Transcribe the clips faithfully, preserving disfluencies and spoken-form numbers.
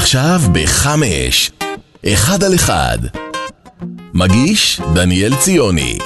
עכשיו בחמש, אחד על אחד. מגיש דניאל ציוני.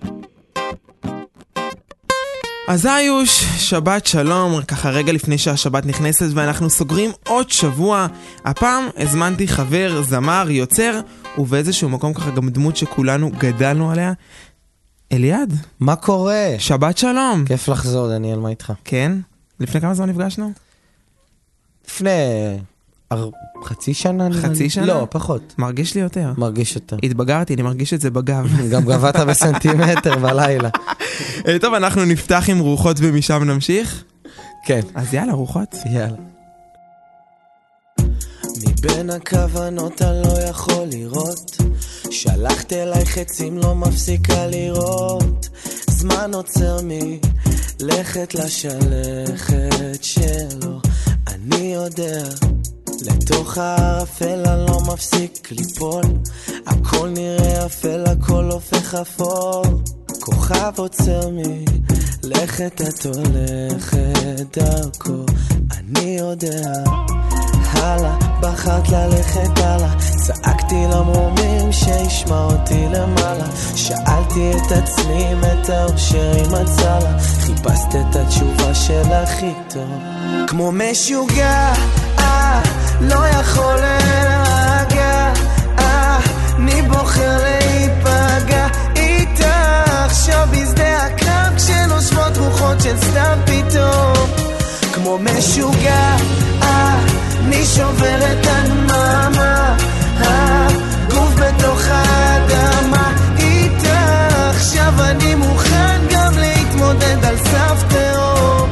אז איוש, שבת שלום, ככה רגע לפני שהשבת נכנסת ואנחנו סוגרים עוד שבוע. הפעם הזמנתי חבר, זמר, יוצר, ובאיזשהו מקום ככה גם דמות שכולנו גדלנו עליה. אליעד. מה קורה? שבת שלום. כיף לחזור, דניאל, מה איתך? כן? לפני כמה זמן נפגשנו? לפני אר... חצי שנה? חצי שנה? לא, פחות. מרגיש לי יותר. מרגיש יותר. התבגרתי, אני מרגיש את זה בגב. גם גבת בסנטימטר בלילה. טוב, אנחנו נפתח עם רוחות ומשם נמשיך. כן. אז יאללה, רוחות. יאללה. מבין הכוונות אני לא יכול לראות, שלחת אליי חצים לא מפסיקה לראות, זמן עוצר מלכת לשלכת שלו, אני יודע לתוך הערפל אני לא מפסיק ליפול, הכל נראה אפל, הכל הופך אפור, כוכב עוצר מלכת את הולכת דרכו, אני יודע הלאה, בחרת ללכת הלאה, צעקתי למרומים שישמע אותי למעלה, שאלתי את עצמי אם את האושר עם הצלה, חיפשת את התשובה של הכי טוב, כמו משוגע, אה, לא יכול להרגע, אה, אני בוחר להיפגע איתך, עכשיו בשדה הקרב כשנושבות רוחות של סתם פתאום, כמו משוגע, אה, אני שובר את הנממה, הגוף בתוך האדמה איתך, עכשיו אני מוכן גם להתמודד על סף תהום,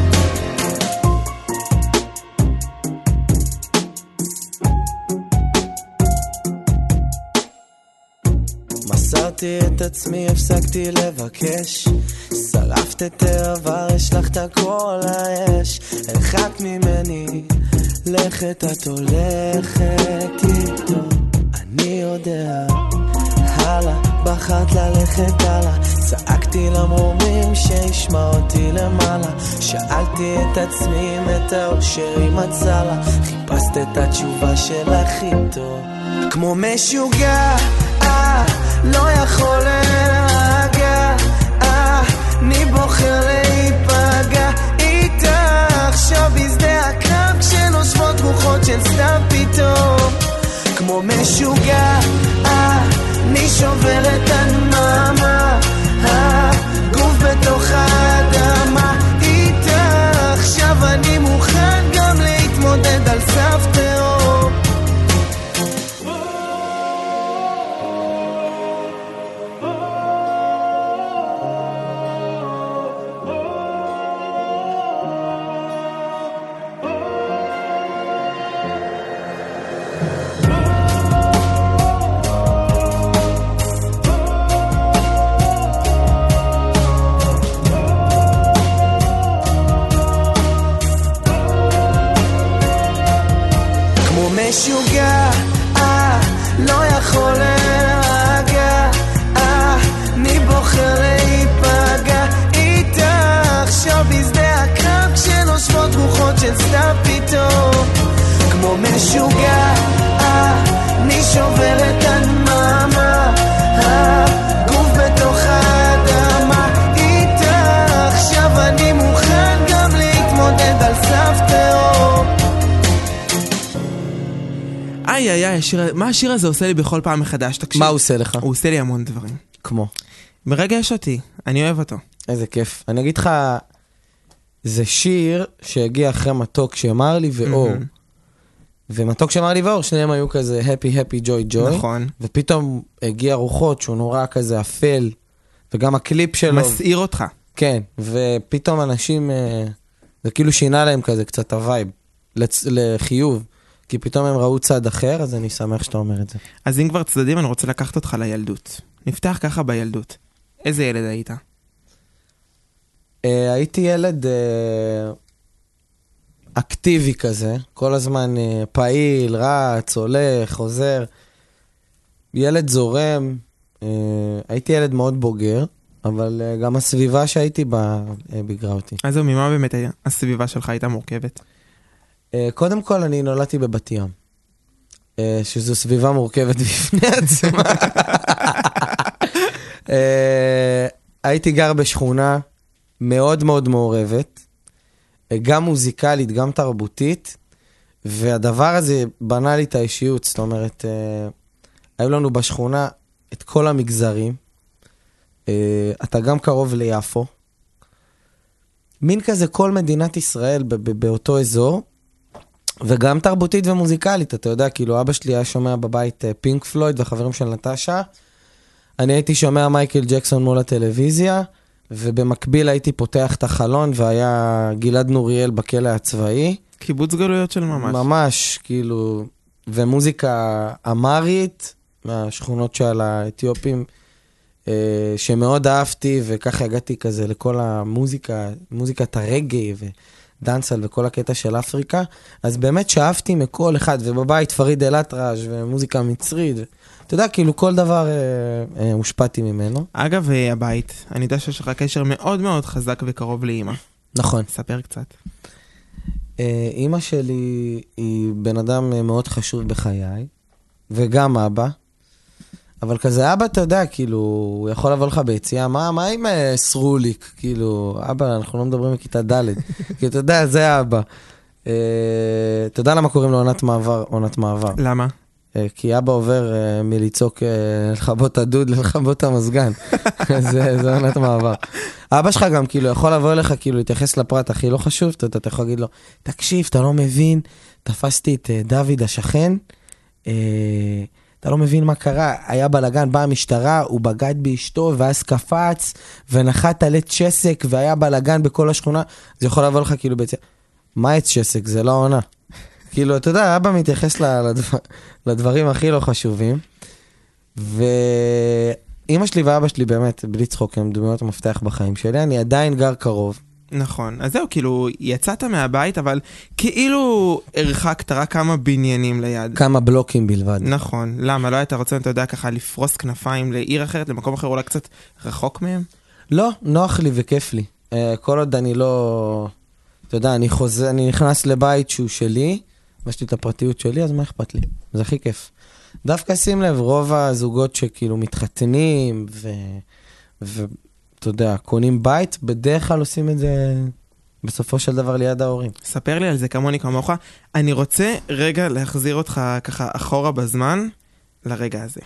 מסרתי את עצמי, הפסקתי לבקש, שרפת את העבר, השלחת כל האש, הרחק ממני לכת את הולכת איתו, אני יודע הלאה, בחרת ללכת הלאה, צעקתי למרומים שישמע אותי למעלה, שאלתי את עצמי אם את האושר עם הצלה, חיפשת את התשובה של הכי טוב, כמו משוגע, אה, לא יכול להרגע, אה, אני בוחר להיפגע איתך, עכשיו בשדה הקרב כשנושבות רוחות של סתם פתאום, כמו משוגע, אה, אני שובר את הנממה, הגוף בתוך האדמה איתך, עכשיו אני מוכן גם להתמודד על סף תהום, משוגע, אה, לא יכול להרגע, אה, אני בוחר להיפגע איתך, עכשיו בשדה הקרב כשנושבות רוחות של סתם פתאום, כמו משוגע, אה, אני שובר את הנממה, הגוף בתוך האדמה איתך, עכשיו אני מוכן גם להתמודד על סף תהום, איי איי איי, השיר, מה השיר הזה עושה לי בכל פעם מחדש? תקשיב. מה הוא עושה לך? הוא עושה לי המון דברים. כמו? מרגש אותי, אני אוהב אותו. איזה כיף. אני אגיד לך, זה שיר שהגיע אחרי מתוק שאמר לי ואור. ומתוק שאמר לי ואור, שניהם היו כזה happy happy joy joy. נכון. ופתאום הגיע רוחות שהוא נורא כזה אפל, וגם הקליפ שלו. מסעיר אותך. כן, ופתאום אנשים, זה כאילו שינה להם כזה קצת הווייב, לחיוב. כי פתאום הם ראו צד אחר, אז אני שמח שאתה אומר את זה. אז אם כבר צדדים, אני רוצה לקחת אותך לילדות. נפתח ככה בילדות. איזה ילד היית? אה, הייתי ילד אה, אקטיבי כזה, כל הזמן אה, פעיל, רץ, הולך, חוזר. ילד זורם, אה, הייתי ילד מאוד בוגר, אבל uh, גם הסביבה שהייתי בה uh, בגרה אותי. אז ממה באמת הסביבה שלך הייתה מורכבת? Uh, קודם כל אני נולדתי בבת ים. שזו סביבה מורכבת בפני עצמה. הייתי גר בשכונה מאוד מאוד מעורבת, גם מוזיקלית, גם תרבותית, והדבר הזה בנה לי את האישיות, זאת אומרת, היו לנו בשכונה את כל המגזרים, אתה גם קרוב ליפו, מין כזה כל מדינת ישראל באותו אזור, וגם תרבותית ומוזיקלית, אתה יודע, כאילו אבא שלי היה שומע בבית פינק פלויד וחברים של נטשה, אני הייתי שומע מייקל ג'קסון מול הטלוויזיה, ובמקביל הייתי פותח את החלון, והיה גלעד נוריאל בכלא הצבאי. קיבוץ גלויות של ממש. ממש, כאילו, ומוזיקה אמרית, מהשכונות של האתיופים, שמאוד אהבתי, וככה הגעתי כזה לכל המוזיקה, מוזיקת הרגעי ודנסל וכל הקטע של אפריקה, אז באמת שאהבתי מכל אחד, ובבית פריד אל-אטרש ומוזיקה מצרית, אתה יודע, כאילו כל דבר אה, אה, הושפעתי ממנו. אגב, הבית, אני יודע שיש לך קשר מאוד מאוד חזק וקרוב לאמא. נכון. ספר קצת. אה, אמא שלי היא בן אדם מאוד חשוב בחיי, וגם אבא, אבל כזה אבא, אתה יודע, כאילו, הוא יכול לבוא לך ביציאה, מה, מה עם אה, סרוליק? כאילו, אבא, אנחנו לא מדברים מכיתה ד', כי אתה יודע, זה אבא. אה, אתה יודע למה קוראים לו עונת מעבר, עונת מעבר? למה? כי אבא עובר uh, מליצוק uh, לחבות הדוד ללחבות המסגן. זה, זה עונת מעבר. אבא שלך גם כאילו יכול לבוא אליך, כאילו להתייחס לפרט הכי לא חשוב, אתה, אתה יכול להגיד לו, תקשיב, אתה לא מבין, תפסתי את uh, דוד השכן, uh, אתה לא מבין מה קרה, היה בלגן, באה המשטרה, הוא בגד באשתו, ואז קפץ, ונחת על עץ שסק, והיה בלגן בכל השכונה, זה יכול לבוא לך כאילו בעצם, מה עץ שסק? זה לא עונה. כאילו, אתה יודע, אבא מתייחס לדבר, לדברים הכי לא חשובים, ואמא שלי ואבא שלי באמת, בלי צחוק, הם דמויות המפתח בחיים שלי, אני עדיין גר קרוב. נכון, אז זהו, כאילו, יצאת מהבית, אבל כאילו הרחקת רק כמה בניינים ליד. כמה בלוקים בלבד. נכון, למה? לא היית רוצה, אתה יודע, ככה לפרוס כנפיים לעיר אחרת, למקום אחר, אולי קצת רחוק מהם? לא, נוח לי וכיף לי. כל עוד אני לא, אתה יודע, אני חוזר, אני נכנס לבית שהוא שלי, ויש לי את הפרטיות שלי, אז מה אכפת לי? זה הכי כיף. דווקא שים לב, רוב הזוגות שכאילו מתחתנים, ו... ואתה יודע, קונים בית, בדרך כלל עושים את זה בסופו של דבר ליד ההורים. ספר לי על זה כמוני כמוך. אני רוצה רגע להחזיר אותך ככה אחורה בזמן, לרגע הזה.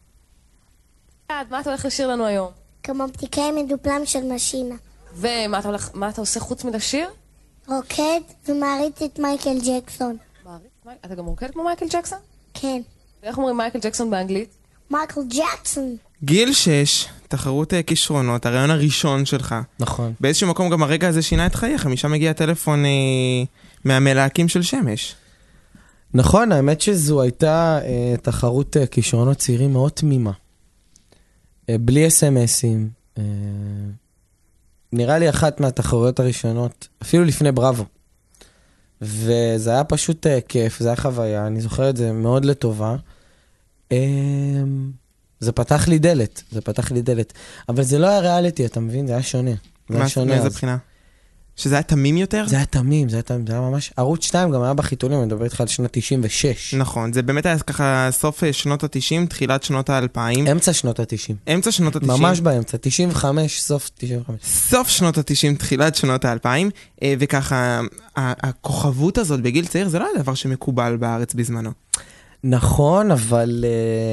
מה אתה הולך לשיר לנו היום? כמו בדיקאי מדופלם של משינה. ומה אתה, הולך, מה אתה עושה חוץ מלשיר? רוקד ומעריץ את מייקל ג'קסון. אתה גם רוקד כמו מייקל ג'קסון? כן. ואיך אומרים מייקל ג'קסון באנגלית? מייקל ג'קסון. גיל שש, תחרות כישרונות, הרעיון הראשון שלך. נכון. באיזשהו מקום גם הרגע הזה שינה את חייך, משם מגיע טלפון אה, מהמלהקים של שמש. נכון, האמת שזו הייתה אה, תחרות אה, כישרונות צעירים מאוד תמימה. אה, בלי אס אם אסים. אה, נראה לי אחת מהתחרויות הראשונות, אפילו לפני בראבו. וזה היה פשוט uh, כיף, זה היה חוויה, אני זוכר את זה מאוד לטובה. Um, זה פתח לי דלת, זה פתח לי דלת. אבל זה לא היה ריאליטי, אתה מבין? זה היה שונה. זה היה שונה. מאיזה בחינה? שזה היה תמים יותר? זה היה תמים, זה היה תמים, זה היה ממש... ערוץ שתיים גם היה בחיתולים, אני מדבר איתך על שנות תשעים ושש. נכון, זה באמת היה ככה סוף שנות ה-תשעים, תחילת שנות ה-אלפיים. אמצע שנות ה-תשעים. אמצע שנות ה-תשעים. ממש באמצע, תשעים וחמש, סוף תשעים וחמש. סוף שנות ה-תשעים, תחילת שנות ה-אלפיים, וככה, הכוכבות הזאת בגיל צעיר, זה לא היה דבר שמקובל בארץ בזמנו. נכון, אבל...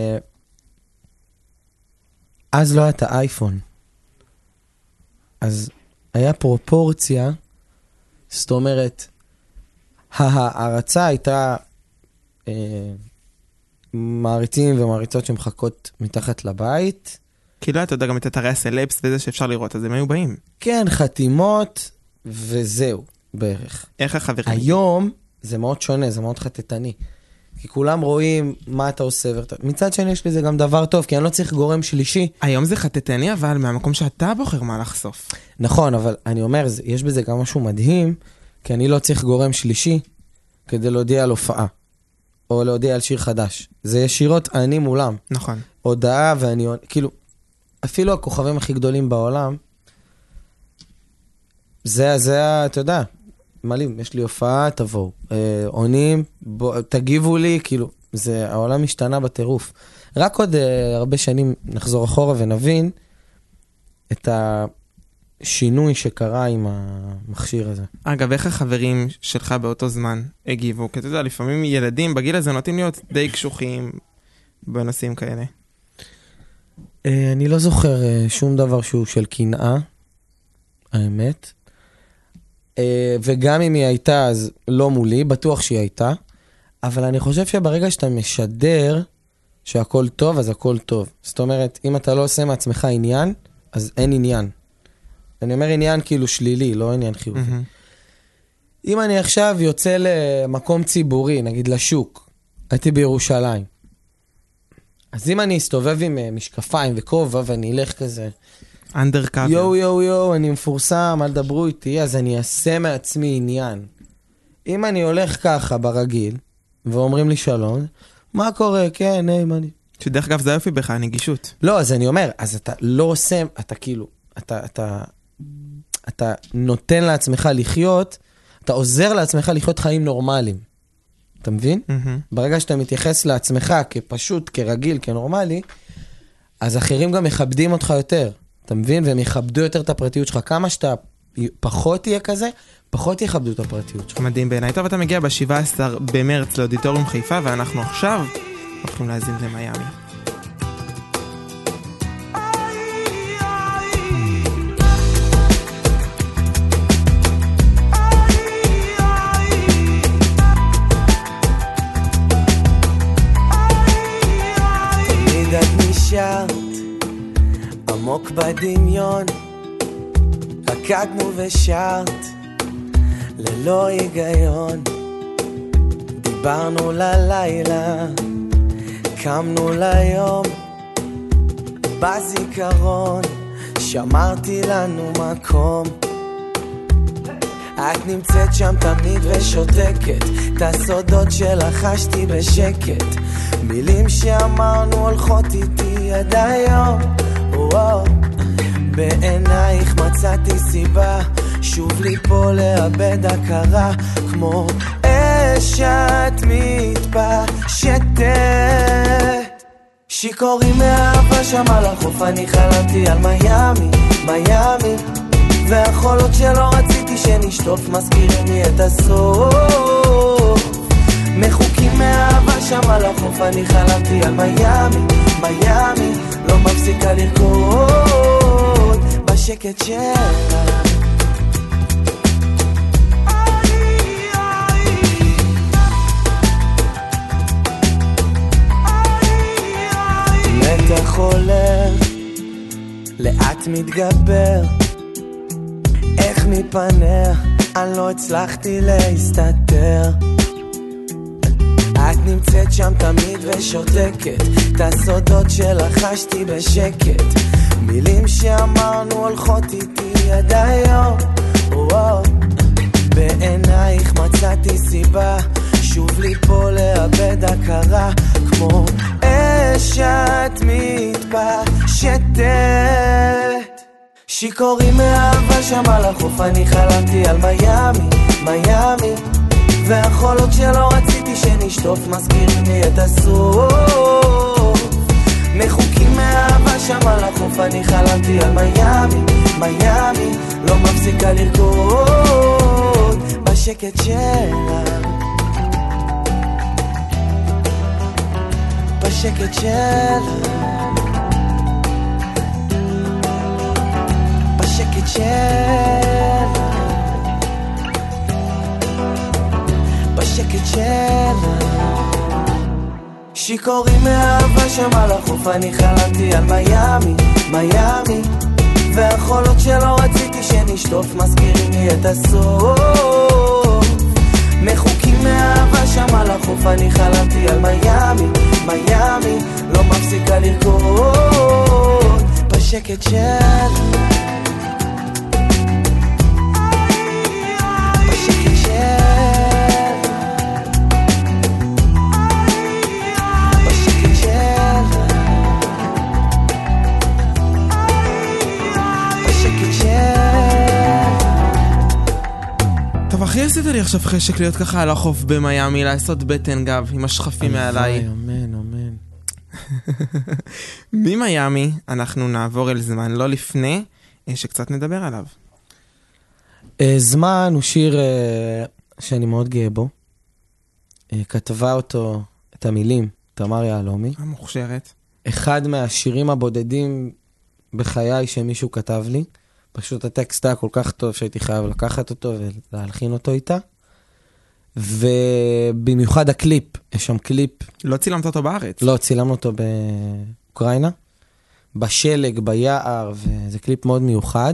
אז לא היה את האייפון. אז היה פרופורציה, זאת אומרת, ההערצה הייתה אה, מעריצים ומעריצות שמחכות מתחת לבית. כאילו, אתה יודע גם את אתרי הסלפס וזה שאפשר לראות, אז הם היו באים. כן, חתימות, וזהו, בערך. איך החברים? היום זה מאוד שונה, זה מאוד חטטני. כי כולם רואים מה אתה עושה. מצד שני יש לזה גם דבר טוב, כי אני לא צריך גורם שלישי. היום זה חטטני, אבל מהמקום שאתה בוחר מה לחשוף. נכון, אבל אני אומר, יש בזה גם משהו מדהים, כי אני לא צריך גורם שלישי כדי להודיע על הופעה, או להודיע על שיר חדש. זה ישירות אני מולם. נכון. הודעה ואני, כאילו, אפילו הכוכבים הכי גדולים בעולם, זה, זה, אתה יודע, מלאים, יש לי הופעה, תבואו. אה, עונים, בוא, תגיבו לי, כאילו, זה, העולם השתנה בטירוף. רק עוד uh, הרבה שנים נחזור אחורה ונבין את השינוי שקרה עם המכשיר הזה. אגב, איך החברים שלך באותו זמן הגיבו? כי אתה יודע, לפעמים ילדים בגיל הזה נוטים להיות די קשוחים בנושאים כאלה. Uh, אני לא זוכר uh, שום דבר שהוא של קנאה, האמת. Uh, וגם אם היא הייתה, אז לא מולי, בטוח שהיא הייתה. אבל אני חושב שברגע שאתה משדר שהכל טוב, אז הכל טוב. זאת אומרת, אם אתה לא עושה מעצמך עניין, אז אין עניין. אני אומר עניין כאילו שלילי, לא עניין חיובי. Mm-hmm. אם אני עכשיו יוצא למקום ציבורי, נגיד לשוק, הייתי בירושלים, אז אם אני אסתובב עם משקפיים וכובע ואני אלך כזה, undercover. יו יו יו, אני מפורסם, אל דברו איתי, אז אני אעשה מעצמי עניין. אם אני הולך ככה ברגיל, ואומרים לי שלום, מה קורה? כן, היי, מה אני... שדרך אגב זה יופי בך, הנגישות. לא, אז אני אומר, אז אתה לא עושה, אתה כאילו, אתה, אתה, אתה נותן לעצמך לחיות, אתה עוזר לעצמך לחיות חיים נורמליים. אתה מבין? Mm-hmm. ברגע שאתה מתייחס לעצמך כפשוט, כרגיל, כנורמלי, אז אחרים גם מכבדים אותך יותר. אתה מבין? והם יכבדו יותר את הפרטיות שלך. כמה שאתה פחות תהיה כזה, פחות יכבדו את הפרטיות שלך. מדהים בעיניי. טוב, אתה מגיע ב-שבעה עשר במרץ לאודיטוריום חיפה, ואנחנו עכשיו הולכים להזין למיימי. תמיד את נשארת עמוק בדמיון, רקדנו ושרת ללא היגיון, דיברנו ללילה, קמנו ליום, בזיכרון שמרתי לנו מקום. את נמצאת שם תמיד ושותקת, את הסודות שלחשתי בשקט, מילים שאמרנו הולכות איתי עד היום. וואו, בעינייך מצאתי סיבה שוב ליפול לאבד הכרה, כמו אש את מתפשטת, שיקורים מאהבה שם על החוף. אני חלמתי על מיימי, מיימי, והחולות שלא רציתי שנשטוף מזכירים לי את הסוף. מחוקים מאהבה שם על החוף. אני חלמתי על מיימי, מיימי, לא מפסיקה לרקוד בשקט שלה. מתח עולה, לאט מתגבר, איך מפניה אני לא הצלחתי להסתתר. את נמצאת שם תמיד ושותקת, את הסודות שלחשתי בשקט, מילים שאמרנו הולכות איתי עד היום. וואו, בעינייך מצאתי סיבה שוב ליפול לאבד הכרה, כמו אש את מתפשטת, שיקורים מאהבה שם על החוף. אני חלמתי על מיימי, מיימי, והחולות שלא רציתי שנשטוף מזכירים לי את הסוף. מחוקים מאהבה שם על החוף. אני חלמתי על מיימי, מיימי, לא מפסיקה לרקוד בשקט שלה, בשקט שלה, בשקט שלה, בשקט שלה, שיקורים מאהבה שם על החוף. אני חלמתי על מיימי, מיימי, והחולות שלא רציתי שנשטוף מזכירים לי את הסוף. מחוקים מאהבה שם על החוף. אני חלמתי על מיימי, מיימי, לא מפסיקה לרקוד בשקט שלה, בשקט שלה, בשקט שלה, בשקט שלה. טוב, אחי, עשית לי לי עכשיו חשק להיות ככה על החוף במיימי, לעשות בטן גב עם השכפים מעליי. אמן, אמן. ממיימי אנחנו נעבור אל זמן, לא לפני שקצת נדבר עליו. זמן הוא שיר שאני מאוד גאה בו. כתבה אותו, את המילים, תמר יעלומי. המוכשרת. אחד מהשירים הבודדים בחיי שמישהו כתב לי. פשוט הטקסט היה כל כך טוב שהייתי חייב לקחת אותו ולהלחין אותו איתה. ובמיוחד הקליפ, יש שם קליפ. לא צילמת אותו בארץ? לא, צילמנו אותו באוקראינה. בשלג, ביער, וזה קליפ מאוד מיוחד.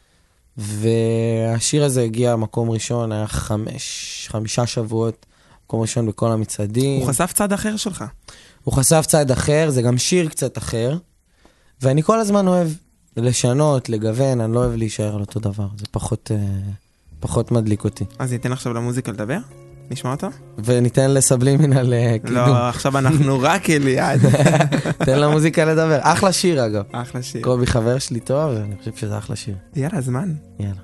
והשיר הזה הגיע מקום ראשון, היה חמש, חמישה שבועות, מקום ראשון בכל המצעדים. הוא חשף צד אחר שלך. הוא חשף צד אחר, זה גם שיר קצת אחר. ואני כל הזמן אוהב לשנות, לגוון, אני לא אוהב להישאר על אותו דבר. זה פחות, פחות מדליק אותי. אז ניתן עכשיו למוזיקה לדבר? נשמע אותו? וניתן לסבלימינל קידום. לא, עכשיו אנחנו רק אליעד. תן למוזיקה לדבר. אחלה שיר אגב. אחלה שיר. קובי חבר שלי טוב, ואני חושב שזה אחלה שיר. יאללה, זמן. יאללה.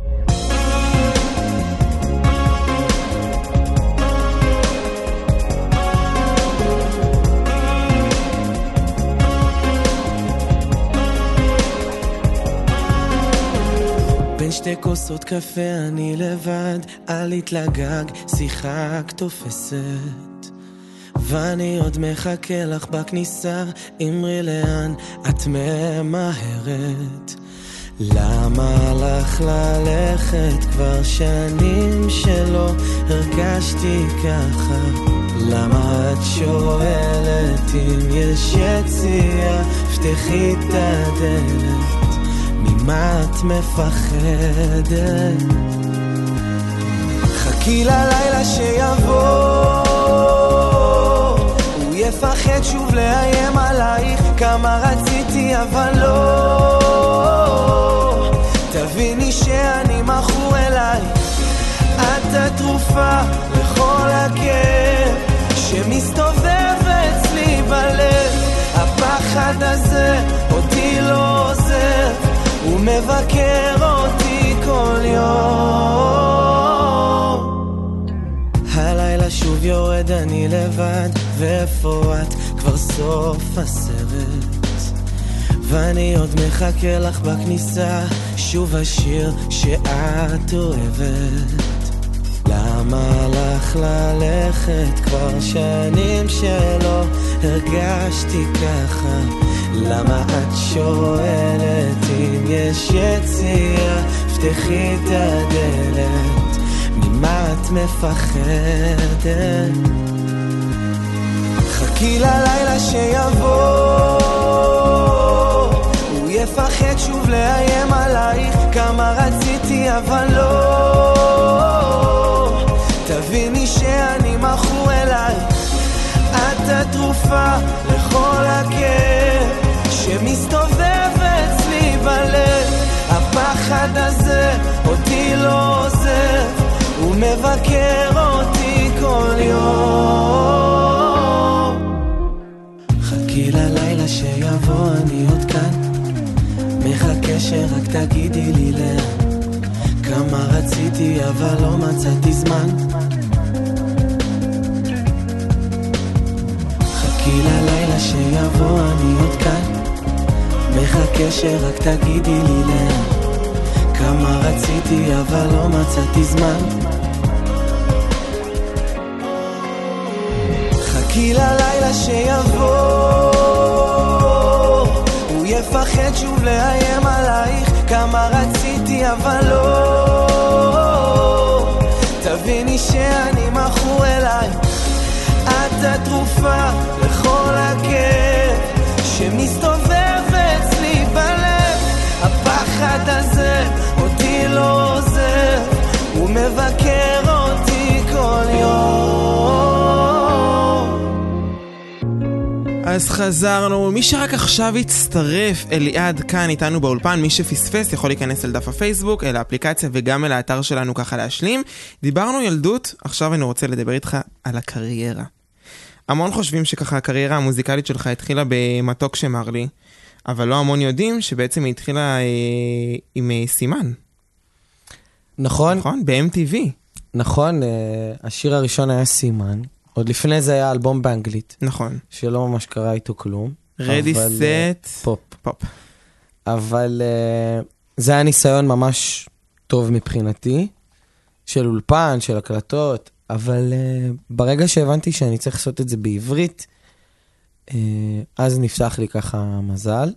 בין שתי כוסות קפה אני לבד, עלית לגג, שיחק תופסת. ואני עוד מחכה לך בכניסה, אמרי לאן את ממהרת. למה לך ללכת כבר שנים שלא הרגשתי ככה? למה את שואלת אם יש יציאה, פתחי את הדלת. ממה את מפחדת? חכי ללילה שיבוא, הוא יפחד שוב לאיים עלייך, כמה רציתי אבל לא. תביני שאני מכור אליי, את התרופה לכל הכאב שמסתובב אצלי בלב. הפחד הזה אותי לא עוזב, הוא מבקר אותי כל יום. הלילה שוב יורד אני לבד, ואיפה את? כבר סוף הסרט. ואני עוד מחכה לך בכניסה, שוב השיר שאת אוהבת. למה לך ללכת כבר שנים שלא הרגשתי ככה? למה את שואלת אם יש יציאה, פתחי את הדלת. ממה את מפחדת? חכי ללילה שיבוא, הוא יפחד שוב לאיים עלייך, כמה רציתי אבל לא. תביני שאני מכור אליי, את התרופה לכל הכאב שמסתובב אצלי בלב. הפחד הזה אותי לא עוזב, הוא מבקר אותי כל יום. חכי ללילה שיבוא, אני עוד כאן, מחכה שרק תגידי לי לאן. כמה רציתי אבל לא מצאתי זמן. חכי ללילה שיבוא, אני עוד כאן, מחכה שרק תגידי לי לאן. כמה רציתי אבל לא מצאתי זמן. חכי ללילה שיבוא, הוא יפחד שוב לאיים עלייך, כמה רציתי אבל לא. תביני שאני מכור אליי, את התרופה לכל הכאב שמסתובב אצלי בלב. הפחד הזה אותי לא עוזב, הוא מבקר אותי כל יום. אז חזרנו, מי שרק עכשיו הצטרף, אליעד כאן איתנו באולפן, מי שפספס יכול להיכנס אל דף הפייסבוק, אל האפליקציה וגם אל האתר שלנו ככה להשלים. דיברנו ילדות, עכשיו אני רוצה לדבר איתך על הקריירה. המון חושבים שככה הקריירה המוזיקלית שלך התחילה במתוק שמר לי, אבל לא המון יודעים שבעצם היא התחילה אה, עם אה, סימן. נכון. נכון, ב-אם טי וי. נכון, השיר הראשון היה סימן, עוד לפני זה היה אלבום באנגלית, נכון. שלא ממש קרה איתו כלום. רדי סט פופ. פופ. אבל זה היה ניסיון ממש טוב מבחינתי, של אולפן, של הקלטות, אבל ברגע שהבנתי שאני צריך לעשות את זה בעברית, אז נפתח לי ככה מזל,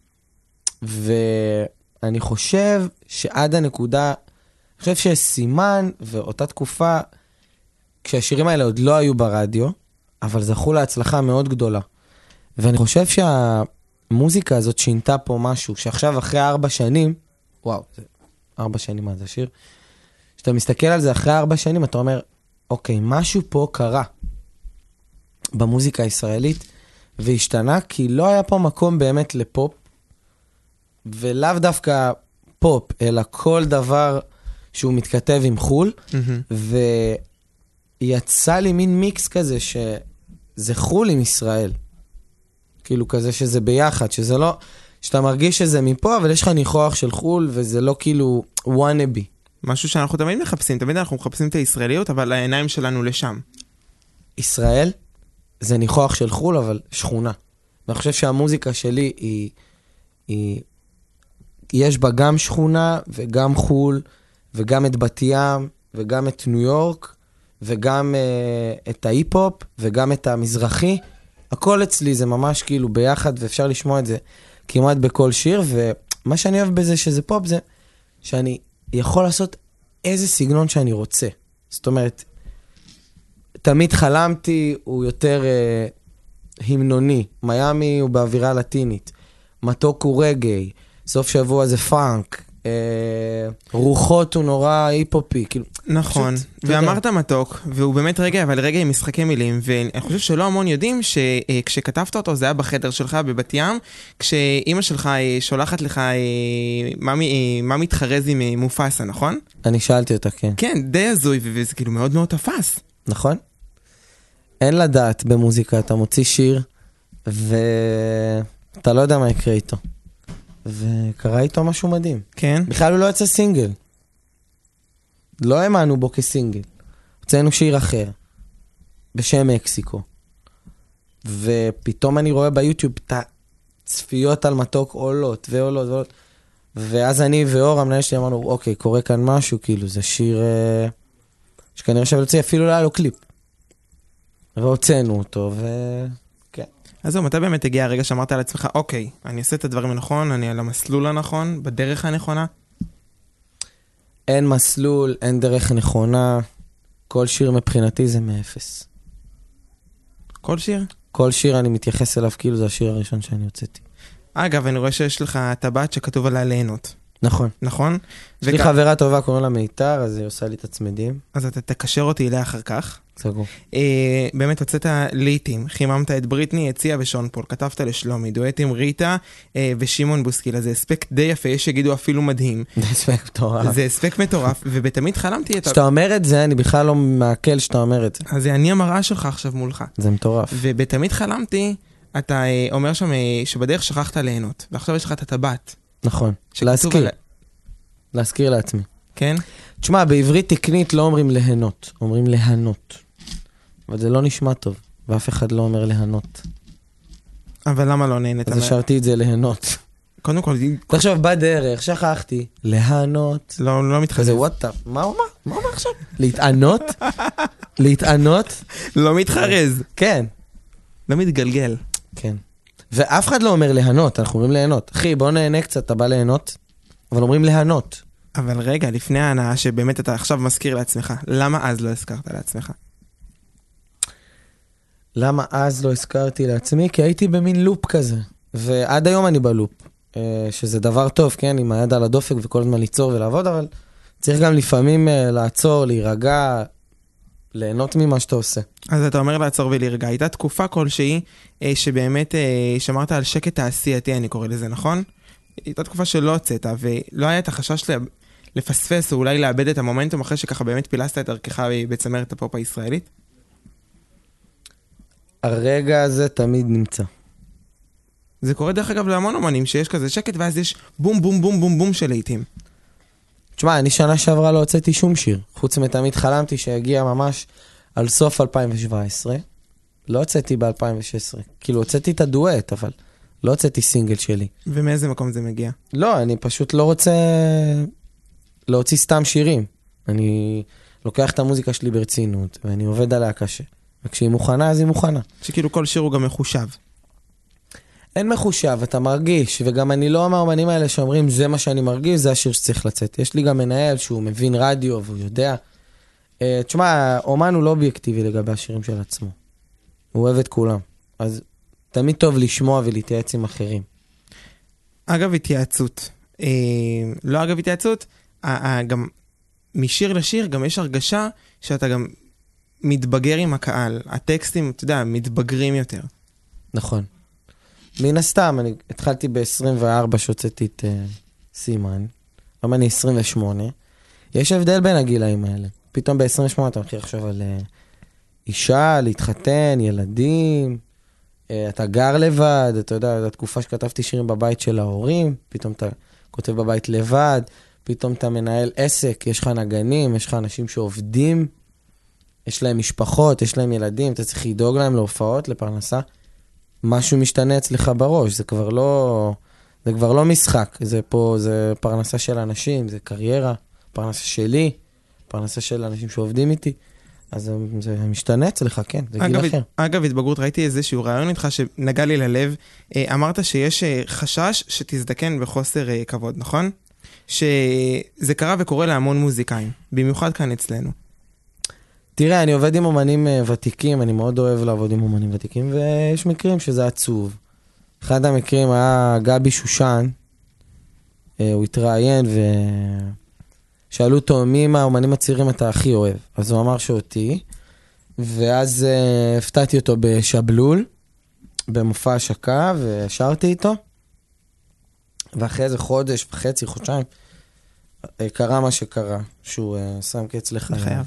ואני חושב שעד הנקודה, אני חושב שסימן ואותה תקופה, כשהשירים האלה עוד לא היו ברדיו, אבל זכו להצלחה מאוד גדולה. ואני חושב שהמוזיקה הזאת שינתה פה משהו, שעכשיו אחרי ארבע שנים, וואו, זה ארבע שנים מה זה השיר, כשאתה מסתכל על זה אחרי ארבע שנים, אתה אומר, אוקיי, משהו פה קרה במוזיקה הישראלית, והשתנה, כי לא היה פה מקום באמת לפופ, ולאו דווקא פופ, אלא כל דבר שהוא מתכתב עם חול, Mm-hmm. ויצא לי מין מיקס כזה, שזה חול עם ישראל. כאילו כזה שזה ביחד, שזה לא, שאתה מרגיש שזה מפה, אבל יש לך ניחוח של חול, וזה לא כאילו wannabe. משהו שאנחנו תמיד מחפשים, תמיד אנחנו מחפשים את הישראליות, אבל העיניים שלנו לשם. ישראל זה ניחוח של חול, אבל שכונה. ואני חושב שהמוזיקה שלי היא, היא, יש בה גם שכונה, וגם חול, וגם את בת ים, וגם את ניו יורק, וגם uh, את ההיפ-הופ, וגם את המזרחי. הכל אצלי זה ממש כאילו ביחד, ואפשר לשמוע את זה כמעט בכל שיר, ומה שאני אוהב בזה שזה פופ, זה שאני יכול לעשות איזה סגנון שאני רוצה. זאת אומרת, תמיד חלמתי, הוא יותר uh, המנוני, מיימי הוא באווירה לטינית, מתוק הוא רגעי, סוף שבוע זה פאנק, uh, רוחות הוא נורא היפופי, כאילו... נכון, פשוט, ואמרת מתוק, והוא באמת רגע, אבל רגע עם משחקי מילים, ואני חושב שלא המון יודעים שכשכתבת אותו זה היה בחדר שלך בבת ים, כשאימא שלך שולחת לך מה, מה מתחרז עם מופסה, נכון? אני שאלתי אותה, כן. כן, די הזוי, וזה כאילו מאוד מאוד תפס. נכון? אין לדעת במוזיקה, אתה מוציא שיר, ואתה לא יודע מה יקרה איתו. וקרה איתו משהו מדהים. כן? בכלל הוא לא יצא סינגל. לא האמנו בו כסינגל. הוצאנו שיר אחר, בשם מקסיקו. ופתאום אני רואה ביוטיוב את הצפיות על מתוק עולות ועולות ועולות. ואז אני ואור, המנהל שלי, אמרנו, אוקיי, קורה כאן משהו, כאילו, זה שיר אה, שכנראה שווה להוציא, אפילו לא היה לו קליפ. והוצאנו אותו, וכן. אז זהו, מתי באמת הגיע הרגע שאמרת על עצמך, אוקיי, אני אעשה את הדברים הנכון, אני על המסלול הנכון, בדרך הנכונה? אין מסלול, אין דרך נכונה, כל שיר מבחינתי זה מאפס. כל שיר? כל שיר אני מתייחס אליו כאילו זה השיר הראשון שאני הוצאתי. אגב, אני רואה שיש לך טבעת שכתוב עליה ליהנות. נכון. נכון? יש לי חברה טובה, קוראים לה מיתר, אז היא עושה לי את הצמדים. אז אתה תקשר אותי אליה אחר כך. סגור. אה, באמת הוצאת ליטים, חיממת את בריטני, הציע ושון פול, כתבת לשלומי, דואט עם ריטה אה, ושימון בוסקילה, זה אספקט די יפה, יש שיגידו אפילו מדהים. זה אספקט מטורף. זה אספקט מטורף, ובתמיד חלמתי את... כשאתה אומר את זה, אני בכלל לא מעכל שאתה אומר את זה. אז זה אני המראה שלך עכשיו מולך. זה מטורף. ובתמיד חלמתי, אתה אה, אומר שם אה, שבדרך שכחת ליהנות, ועכשיו יש לך את הטבעת. נכון. שכתוב להזכיר. עליה. להזכיר לעצמי. כן? תשמע, בעברית תקנית לא אומרים ליהנות, אומרים להנות. אבל זה לא נשמע טוב, ואף אחד לא אומר להנות. אבל למה לא נהנית? אז השארתי את זה ליהנות. קודם כל, עכשיו, בדרך, שכחתי, להנות. לא, לא מתחזב. כזה, וואטה, מה הוא אומר? מה הוא אומר עכשיו? להתענות? להתענות? לא מתחרז. כן. לא מתגלגל. כן. ואף אחד לא אומר להנות, אנחנו אומרים ליהנות. אחי, בוא נהנה קצת, אתה בא ליהנות, אבל אומרים להנות. אבל רגע, לפני ההנאה שבאמת אתה עכשיו מזכיר לעצמך, למה אז לא הזכרת לעצמך? למה אז לא הזכרתי לעצמי? כי הייתי במין לופ כזה. ועד היום אני בלופ. שזה דבר טוב, כן? עם היד על הדופק וכל הזמן ליצור ולעבוד, אבל צריך גם לפעמים לעצור, להירגע, ליהנות ממה שאתה עושה. אז אתה אומר לעצור ולהירגע. הייתה תקופה כלשהי שבאמת שמרת על שקט תעשייתי, אני קורא לזה, נכון? הייתה תקופה שלא הוצאת, ולא היה את החשש לפספס או אולי לאבד את המומנטום אחרי שככה באמת פילסת את ערכך בצמרת הפופ הישראלית? הרגע הזה תמיד נמצא. זה קורה דרך אגב להמון אומנים שיש כזה שקט ואז יש בום בום בום בום בום של לעיתים. תשמע, אני שנה שעברה לא הוצאתי שום שיר. חוץ מתמיד חלמתי שהגיע ממש על סוף אלפיים שבע עשרה. לא הוצאתי ב-אלפיים ושש עשרה. כאילו, הוצאתי את הדואט, אבל לא הוצאתי סינגל שלי. ומאיזה מקום זה מגיע? לא, אני פשוט לא רוצה להוציא סתם שירים. אני לוקח את המוזיקה שלי ברצינות, ואני עובד עליה קשה. וכשהיא מוכנה, אז היא מוכנה. שכאילו כל שיר הוא גם מחושב. אין מחושב, אתה מרגיש, וגם אני לא מהאומנים האלה שאומרים, זה מה שאני מרגיש, זה השיר שצריך לצאת. יש לי גם מנהל שהוא מבין רדיו, והוא יודע. Uh, תשמע, אומן הוא לא אובייקטיבי לגבי השירים של עצמו. הוא אוהב את כולם. אז תמיד טוב לשמוע ולהתייעץ עם אחרים. אגב התייעצות. אה, לא אגב התייעצות, אה, אה, גם משיר לשיר גם יש הרגשה שאתה גם מתבגר עם הקהל. הטקסטים, אתה יודע, מתבגרים יותר. נכון. מן הסתם, אני התחלתי ב-עשרים וארבע שהוצאתי את uh, סימן. היום אני עשרים ושמונה. יש הבדל בין הגילאים האלה. פתאום ב-עשרים ושמונה אתה מתחיל לחשוב על uh, אישה, להתחתן, ילדים, uh, אתה גר לבד, אתה יודע, זו התקופה שכתבתי שירים בבית של ההורים, פתאום אתה כותב בבית לבד, פתאום אתה מנהל עסק, יש לך נגנים, יש לך אנשים שעובדים, יש להם משפחות, יש להם ילדים, אתה צריך לדאוג להם להופעות, לפרנסה. משהו משתנה אצלך בראש, זה כבר לא, זה כבר לא משחק, זה פה, זה פרנסה של אנשים, זה קריירה, פרנסה שלי, פרנסה של אנשים שעובדים איתי, אז זה, זה משתנה אצלך, כן, זה גיל אחר. אגב, התבגרות, ראיתי איזשהו רעיון איתך שנגע לי ללב, אמרת שיש חשש שתזדקן בחוסר כבוד, נכון? שזה קרה וקורה להמון מוזיקאים, במיוחד כאן אצלנו. תראה, אני עובד עם אומנים ותיקים, אני מאוד אוהב לעבוד עם אומנים ותיקים, ויש מקרים שזה עצוב. אחד המקרים היה גבי שושן, הוא התראיין ושאלו אותו, מי מהאומנים הצעירים אתה הכי אוהב? אז הוא אמר שאותי, ואז הפתעתי אותו בשבלול, במופע השקה, ושרתי איתו, ואחרי איזה חודש וחצי, חודשיים, קרה מה שקרה, שהוא שם קץ לחייו.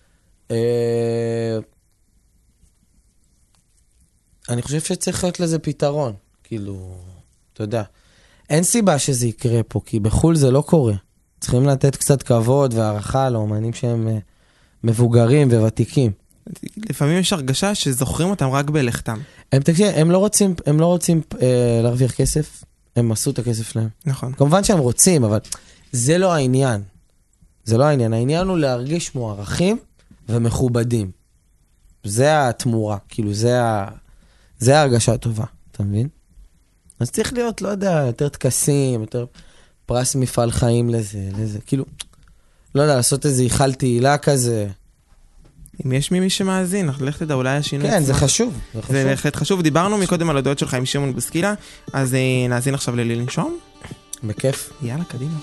אני חושב שצריך להיות לזה פתרון, כאילו, אתה יודע, אין סיבה שזה יקרה פה, כי בחול זה לא קורה. צריכים לתת קצת כבוד והערכה לאומנים שהם מבוגרים וותיקים. לפעמים יש הרגשה שזוכרים אותם רק בלכתם. הם, תקשיב, הם לא רוצים, הם לא רוצים אה, להרוויח כסף, הם עשו את הכסף שלהם. נכון. כמובן שהם רוצים, אבל זה לא העניין. זה לא העניין. העניין הוא להרגיש מוערכים ומכובדים. זה התמורה, כאילו זה ה... זה ההרגשה הטובה, אתה מבין? אז צריך להיות, לא יודע, יותר תקסים, יותר פרס מפעל חיים לזה, לזה, כאילו, לא יודע, לעשות איזה איכל תהילה כזה. אם יש ממי שמאזין, לך תדע, אולי השינוי... כן, זה חשוב. זה בהחלט חשוב. דיברנו מקודם על הדעות שלך עם שמעון בוסקילה, אז נאזין עכשיו ללי לנשום. בכיף. יאללה, קדימה.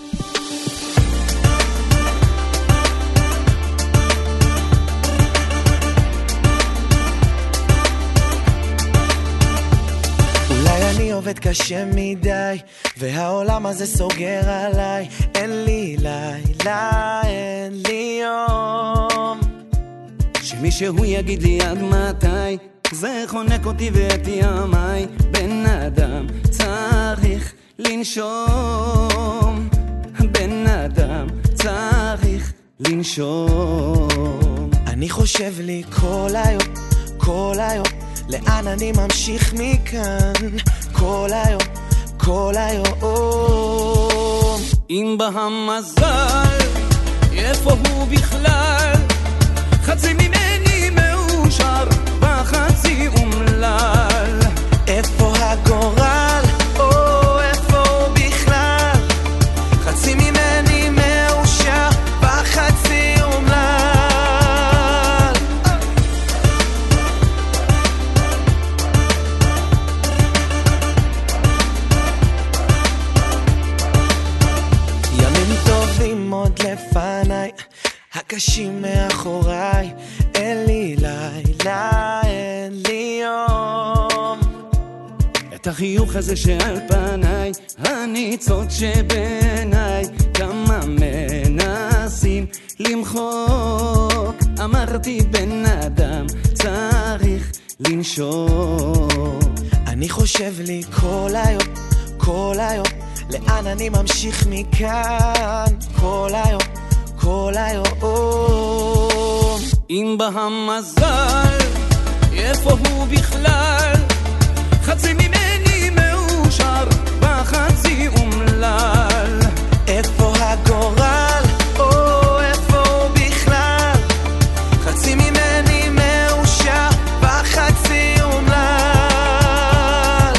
אני עובד קשה מדי, והעולם הזה סוגר עליי. אין לי לילה, אין לי יום, שמישהו יגיד לי עד מתי. זה חונק אותי ואת ימיי. בן אדם צריך לנשום, בן אדם צריך לנשום. אני חושב לי כל היום, כל היום, לאן אני ממשיך מכאן? כל היום, כל היום. אם בהמזל, איפה הוא בכלל? חצי ממני מאושר, בחצי אומלל. איפה הגורל? או איפה הוא בכלל? חצי ממני מאושר, בחצי אומלל. ימים טובים עוד לפניי, הקשים מאחוריי. אין לי לילה, אין לי יום. את החיוך הזה שעל פניי, הניצות שבעיניי, כמה מנסים למחוק. אמרתי בן אדם צריך לנשום. אני חושב לי כל היום, כל היום, לאן אני ממשיך מכאן? כל היום, כל היום. אם בה המזל, איפה הוא בכלל? חצי ממני מאושר, בחצי אומלל. איפה הגורל? או איפה הוא בכלל? חצי ממני מאושר, בחצי אומלל.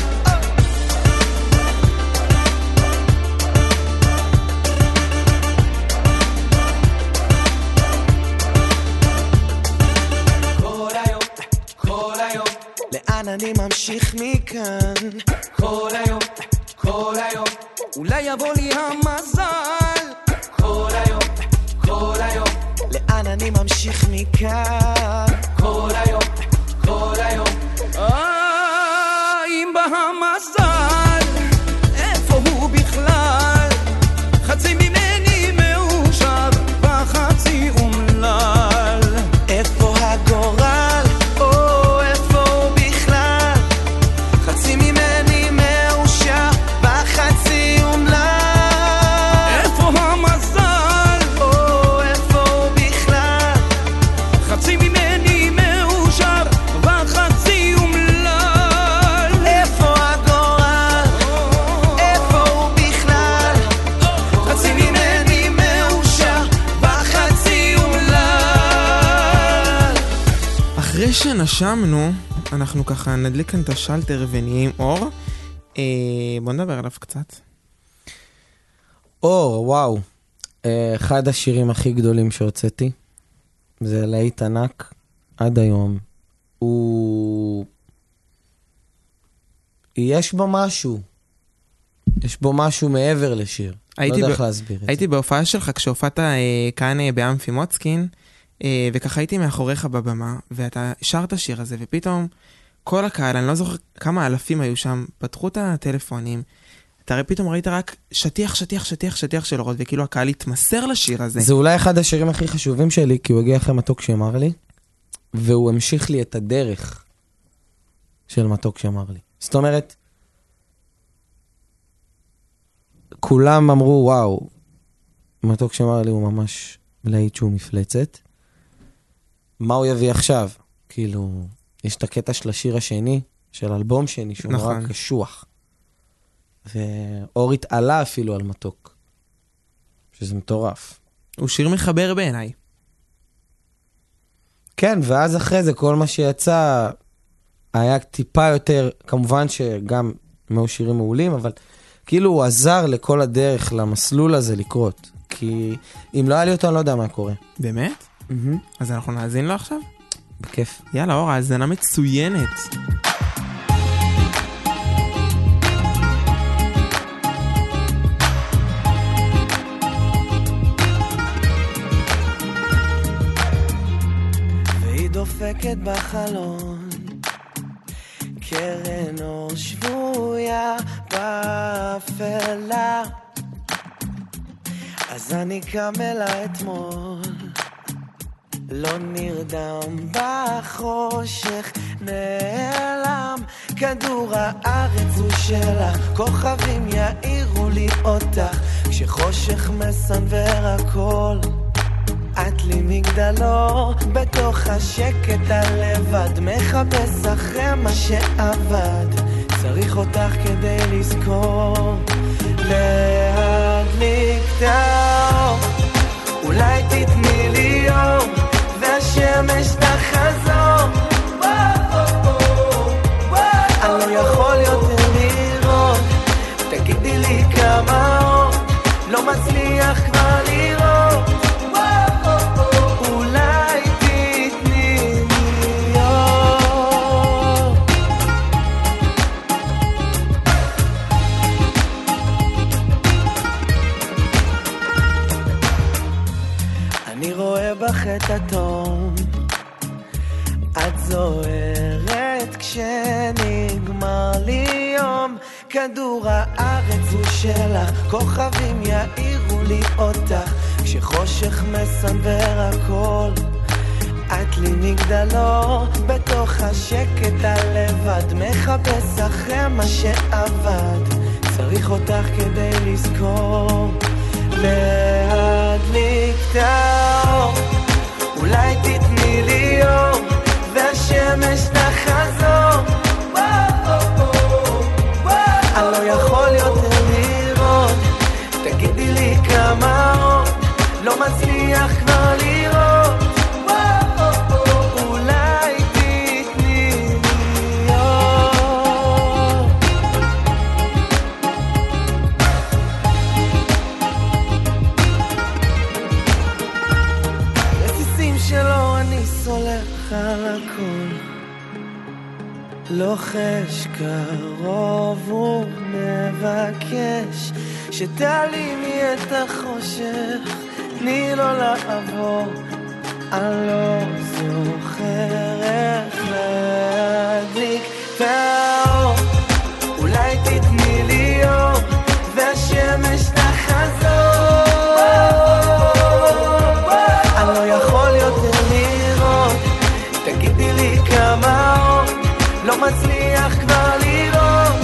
כל היום, כל היום, לאן אני ממשיך מכאן? כל היום, כל היום, אולי יבוא לי המזל. כל היום, כל היום, לאן אני ממשיך מכאן? כל היום, כל היום. אה, אם בה המזל, איפה הוא בכלל? חצי ממני מאושר, בחצי אומלל. איפה הגורל? או איפה הוא בכלל? חצי ממני מאושר, בחצי אומלל. איפה המזל? או איפה הוא בכלל? חצי ממני מאושר, בחצי אומלל. איפה הגורל? איפה הוא בכלל? חצי ממני מאושר, בחצי אומלל. אחרי שנשמנו, אנחנו ככה נדליק כאן את השלטר ונהיה עם אור. אה, בוא נדבר עליו קצת. אור, וואו. אה, אחד השירים הכי גדולים שהוצאתי. זה להיט ענק עד היום. הוא... יש בו משהו. יש בו משהו מעבר לשיר. לא הייתי יודע ב- איך להסביר את זה. הייתי בהופעה שלך כשהופעת אה, כאן אה, באמפי מוצקין, אה, וככה הייתי מאחוריך בבמה, ואתה שרת השיר הזה, ופתאום כל הקהל, אני לא זוכר כמה אלפים היו שם, פתחו את הטלפונים, אתה הרי פתאום ראית רק שטיח, שטיח, שטיח, שטיח של אורות, וכאילו הקהל התמסר לשיר הזה. זה אולי אחד השירים הכי חשובים שלי, כי הוא הגיע אחרי מתוק שאמר לי, והוא המשיך לי את הדרך של מתוק שאמר לי. זאת אומרת, כולם אמרו, וואו, מתוק שאמר לי הוא ממש להיט שהוא מפלצת. מה הוא יביא עכשיו? כאילו, יש את הקטע של השיר השני, של אלבום שני, שהוא נורא נכון. קשוח. ואור התעלה אפילו על מתוק, שזה מטורף. הוא שיר מחבר בעיניי. כן, ואז אחרי זה כל מה שיצא היה טיפה יותר, כמובן שגם מאו שירים מעולים, אבל כאילו הוא עזר לכל הדרך, למסלול הזה לקרות. כי אם לא היה לי אותו, אני לא יודע מה קורה. באמת? אז אנחנו נאזין לו עכשיו? בכיף. יאללה אור, האזנה מצוינת. והיא דופקת בחלון, קרן אור שבויה באפלה. אז אני קם אלה אתמול, לא נרדם בחושך, נעלם. כדור הארץ הוא שלה, כוכבים יאירו לי אותך, כשחושך מסנבר הכל. את לי מגדלור, בתוך השקט הלבד, מחפש אחרי מה שעבד, צריך אותך כדי לזכור, להדליק את האור. אולי תתני לי יום, והשמש תחזור. אני לא יכול יותר לראות, תגידי לי כמה אור, לא מצליח כבר לראות. אולי תתני לי אור. אני רואה בך את התום, את זוהרת כשנגמר לי יום. כדור הארץ הוא שלה, כוכבים יאירו לי אותך, כשחושך מסנבר הכל. את לי מגדלור, בתוך השקט הלבד, מחפש אחרי מה שעבד, צריך אותך כדי לזכור, להדליק את האור. אולי תתני לי אור, והשמש תחזור. אני לא יכול יותר לראות, תגידי לי כמה עוד, לא מצליח כבר לראות. אולי תתני לי אור. רסיסים שלו אני סולח על הכל, לוחש קרוב ומבקש שתעלימי את החושך, תני לו לעבור. אני לא זוכר איך להדליק את האור. אולי תתני לי אור, והשמש תחזור. אני לא יכול יותר לראות, תגידי לי כמה אור, לא מצליח כבר לראות.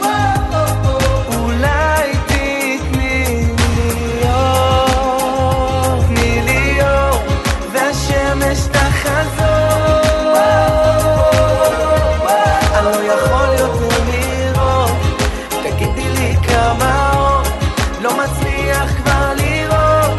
אולי תתני לי אור, תני לי אור, והשמש תחזור. אני לא יכול יותר לראות, תגידי לי כמה אור, לא מצליח כבר לראות.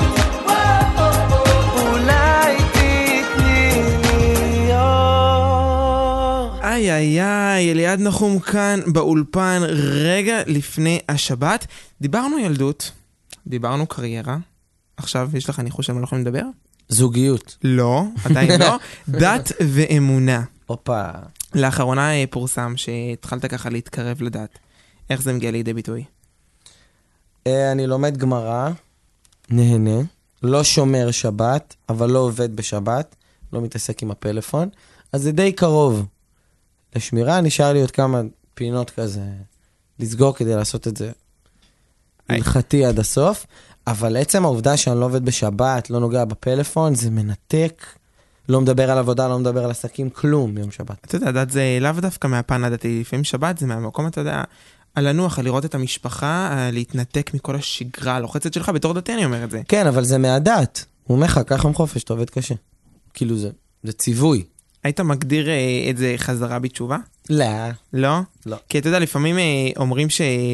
אולי תתני לי אור. איי איי איי, אליעד נחום כאן באולפן רגע לפני השבת. דיברנו ילדות, דיברנו קריירה. עכשיו יש לך ניחוש על מה אנחנו נדבר? זוגיות. לא, עדיין לא. דת ואמונה. אופה. לאחרונה פורסם שהתחלת ככה להתקרב לדת. איך זה מגיע לידי ביטוי? אה, אני לומד גמרא, נהנה, לא שומר שבת, אבל לא עובד בשבת, לא מתעסק עם הפלאפון, אז זה די קרוב לשמירה. נשאר לי עוד כמה פינות כזה לסגור כדי לעשות את זה הלכתי עד הסוף, אבל עצם העובדה שאני לא עובד בשבת, לא נוגע בפלאפון, זה מנתק, לא מדבר על עבודה, לא מדבר על עסקים, כלום יום שבת. אתה יודע, דת זה לאו דווקא מהפן הדתי, לפעמים שבת זה מהמקום, אתה יודע, על לנוח, על לראות את המשפחה, להתנתק מכל השגרה הלוחצת שלך, בתור דתי אני אומר את זה. כן, אבל זה מהדת. הוא אומר לך, ככה מחופש, אתה עובד קשה. כאילו זה, זה ציווי. היית מגדיר אה, את זה חזרה בתשובה? לא. לא? לא. כי אתה יודע, לפעמים אה, אומרים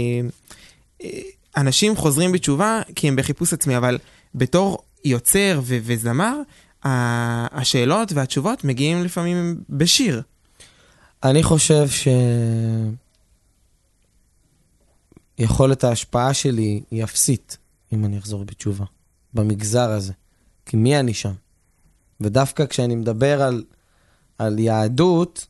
שאנשים חוזרים בתשובה כי הם בחיפוש עצמי, אבל בתור יוצר ו- וזמר, ה- השאלות והתשובות מגיעים לפעמים בשיר. אני חושב ש... יכולת ההשפעה שלי היא אפסית, אם אני אחזור בתשובה, במגזר הזה. כי מי אני שם? ודווקא כשאני מדבר על, על יהדות,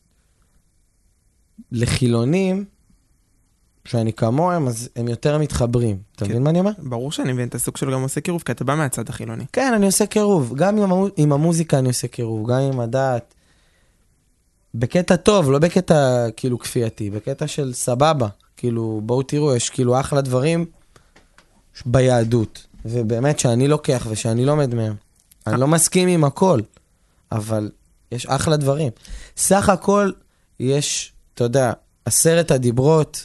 לחילונים, שאני כמוהם, אז הם יותר מתחברים. אתה מבין מה אני אומר? ברור שאני מבין, את הסוג שלו גם עושה קירוב, כי אתה בא מהצד החילוני. כן, אני עושה קירוב. גם עם, המו... עם המוזיקה אני עושה קירוב, גם עם הדת. בקטע טוב, לא בקטע כאילו כפייתי, בקטע של סבבה. כאילו, בואו תראו, יש כאילו אחלה דברים ביהדות. ובאמת שאני לוקח ושאני לומד מהם. אני לא מסכים עם הכל, אבל יש אחלה דברים. סך הכל יש, אתה יודע, עשרת הדיברות,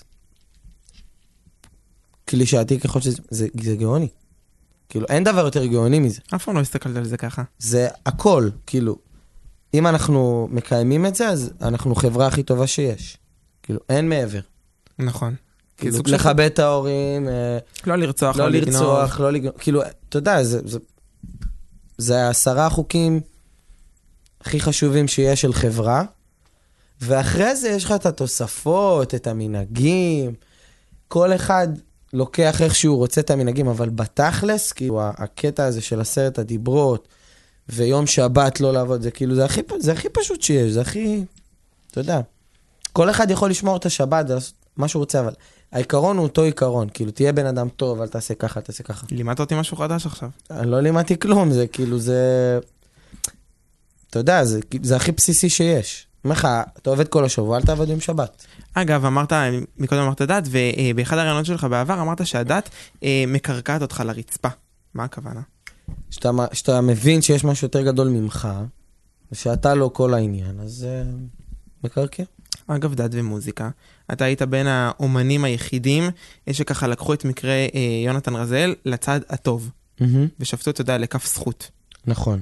קלישאתי ככל שזה, זה, זה גאוני. כאילו, אין דבר יותר גאוני מזה. אף פעם לא הסתכלת על זה ככה. זה הכל, כאילו. אם אנחנו מקיימים את זה, אז אנחנו חברה הכי טובה שיש. כאילו, אין מעבר. נכון. כאילו, לכבד את ההורים, לא לרצוח, לא לא לגנוב. לרצוח, לא לגנוב. כאילו, אתה יודע, זה, זה, זה העשרה חוקים הכי חשובים שיש של חברה, ואחרי זה יש לך את התוספות, את המנהגים, כל אחד לוקח איך שהוא רוצה את המנהגים, אבל בתכלס, כאילו, הקטע הזה של עשרת הדיברות, ויום שבת לא לעבוד, זה כאילו, זה הכי, זה הכי פשוט שיש, זה הכי, אתה יודע, כל אחד יכול לשמור את השבת, זה מה שהוא רוצה, אבל העיקרון הוא אותו עיקרון, כאילו, תהיה בן אדם טוב, אל תעשה ככה, תעשה ככה. לימדת אותי משהו חדש עכשיו. אני לא לימדתי כלום, זה כאילו, זה, אתה יודע, זה, זה הכי בסיסי שיש. אומר לך, אתה עובד כל השבוע, אל תעבוד עם שבת. אגב, אמרת, מקודם אמרת דת, ובאחד הרעיונות שלך בעבר אמרת שהדת מקרקעת אותך לרצפה. מה הכוונה? שאתה, שאתה מבין שיש משהו יותר גדול ממך, ושאתה לא כל העניין, אז uh, מקרקע. אגב, דת ומוזיקה. אתה היית בין האומנים היחידים שככה לקחו את מקרה אה, יונתן רזאל לצד הטוב. Mm-hmm. ושפטו, אתה יודע, לכף זכות. נכון.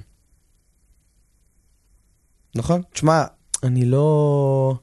נכון? תשמע, אני לא...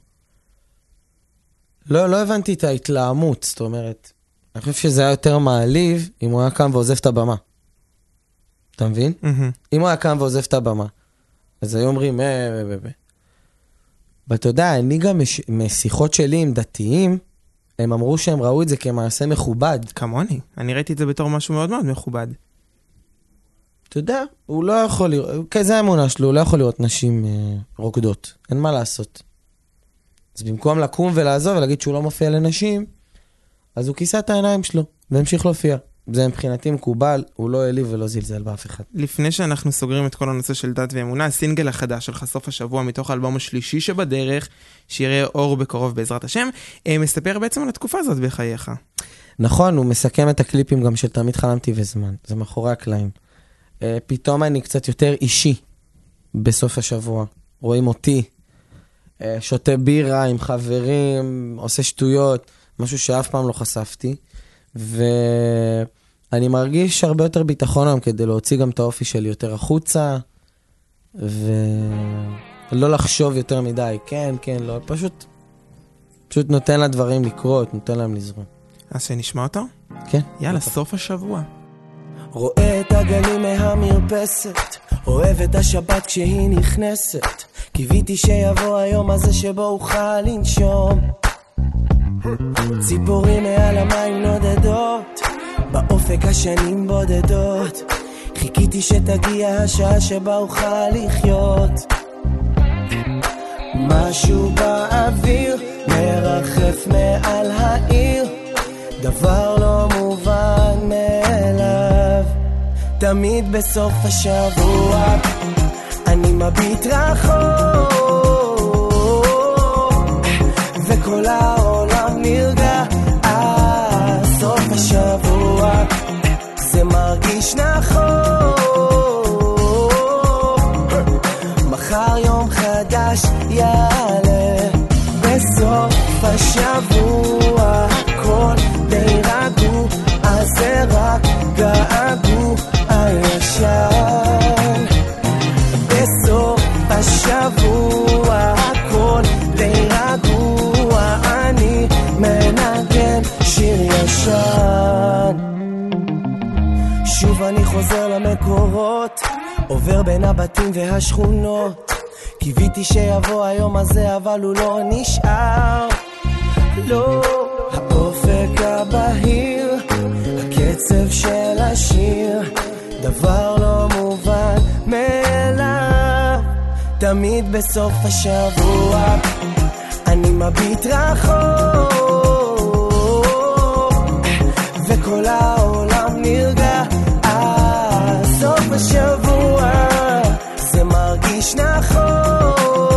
לא, לא הבנתי את ההתלהמות, זאת אומרת, אני חושב שזה היה יותר מעליב אם הוא היה קם ועוזב את הבמה. אתה מבין? Mm-hmm. אם הוא היה קם ועוזב את הבמה, אז היו אומרים, אה, אה, אה, אה. ואתה יודע, אני גם מש... משיחות שלי עם דתיים, הם אמרו שהם ראו את זה כמעשה מכובד. כמוני, אני ראיתי את זה בתור משהו מאוד מאוד מכובד. אתה יודע, הוא לא יכול לראות, כזה האמונה שלו, הוא לא יכול לראות נשים אה, רוקדות. אין מה לעשות. אז במקום לקום ולעזוב ולהגיד שהוא לא מופיע לנשים, אז הוא כיסה את העיניים שלו, והמשיך להופיע. זה מבחינתי מקובל, הוא לא אליב ולא זלזל באף אחד. לפני שאנחנו סוגרים את כל הנושא של דת ואמונה, הסינגל החדש שלך סוף השבוע מתוך האלבום השלישי שבדרך, שיראה אור בקרוב בעזרת השם, מספר בעצם על התקופה הזאת בחייך. נכון, הוא מסכם את הקליפים גם של תמיד חלמתי וזמן, זה מאחורי הקלעים. פתאום אני קצת יותר אישי בסוף השבוע. רואים אותי, שותה בירה עם חברים, עושה שטויות, משהו שאף פעם לא חשפתי. ואני מרגיש הרבה יותר ביטחון היום כדי להוציא גם את האופי שלי יותר החוצה, ולא לחשוב יותר מדי, כן, כן, לא, פשוט, פשוט נותן לדברים לקרות, נותן להם לזרום. אז שנשמע אותו? כן. יאללה, סוף השבוע. רואה את הגלים מהמרפסת, אוהב את השבת כשהיא נכנסת, קיוויתי שיבוא היום הזה שבו אוכל לנשום, ציפורים מעל המים נודדות, באופק השנים בודדות, חיכיתי שתגיע השעה שבה אוכל לחיות, משהו באוויר מרחף מעל העיר, דבר לא מובן מאליו, תמיד בסוף השבוע אני מביט רחוק וכל העולם נרגע, סוף השבוע זה מרגיש נכון, מחר יום חדש יעלה, בסוף השבוע הכל די רגוע, אז זה רק געגוע הישן, בסוף השבוע הכל די רגוע, אני מנגן שיר ישן, שוב אני חוזר למקורות, עובר בין הבתים והשכונות, קיוויתי שיבוא היום הזה אבל הוא לא נשאר, לא, האופק הבהיר, הקצב של השיר, דבר לא מובן מאליו, תמיד בסוף השבוע אני מביט רחוק וכל העולם נרגע, סוף השבוע זה מרגיש נכון,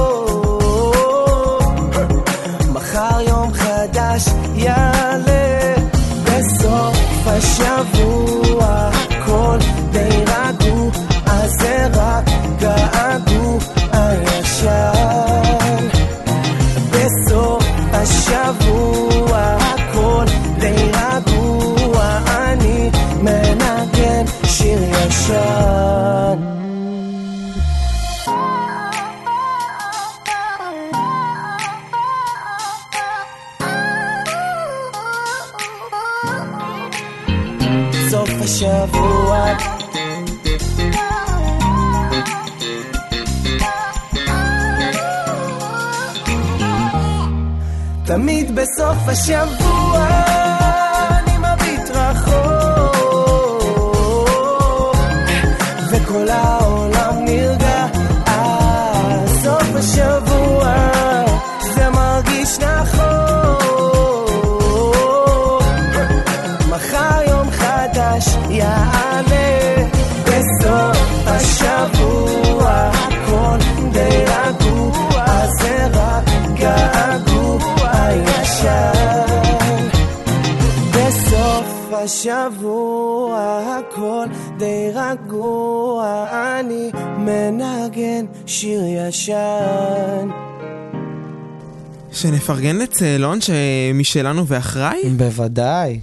מחר יום חדש יעלה, בסוף השבוע הכל די רגוע, אז זה רק געגוע הישן, בסוף השבוע הכל די רגוע, אני מנגן שיר ישן. סוף השבוע תמיד בסוף השבוע אני מביט רחוק וכל העולם נרגע, סוף השבוע זה מרגיש נכון, מחר יום חדש יעלה, בסוף השבוע הכל די רגוע, אז זה רק געגוע הישן, בסוף השבוע הכל די רגוע, אני מנגן שיר ישן. שנפרגן לצהלון שמשלנו ואחראי? בוודאי.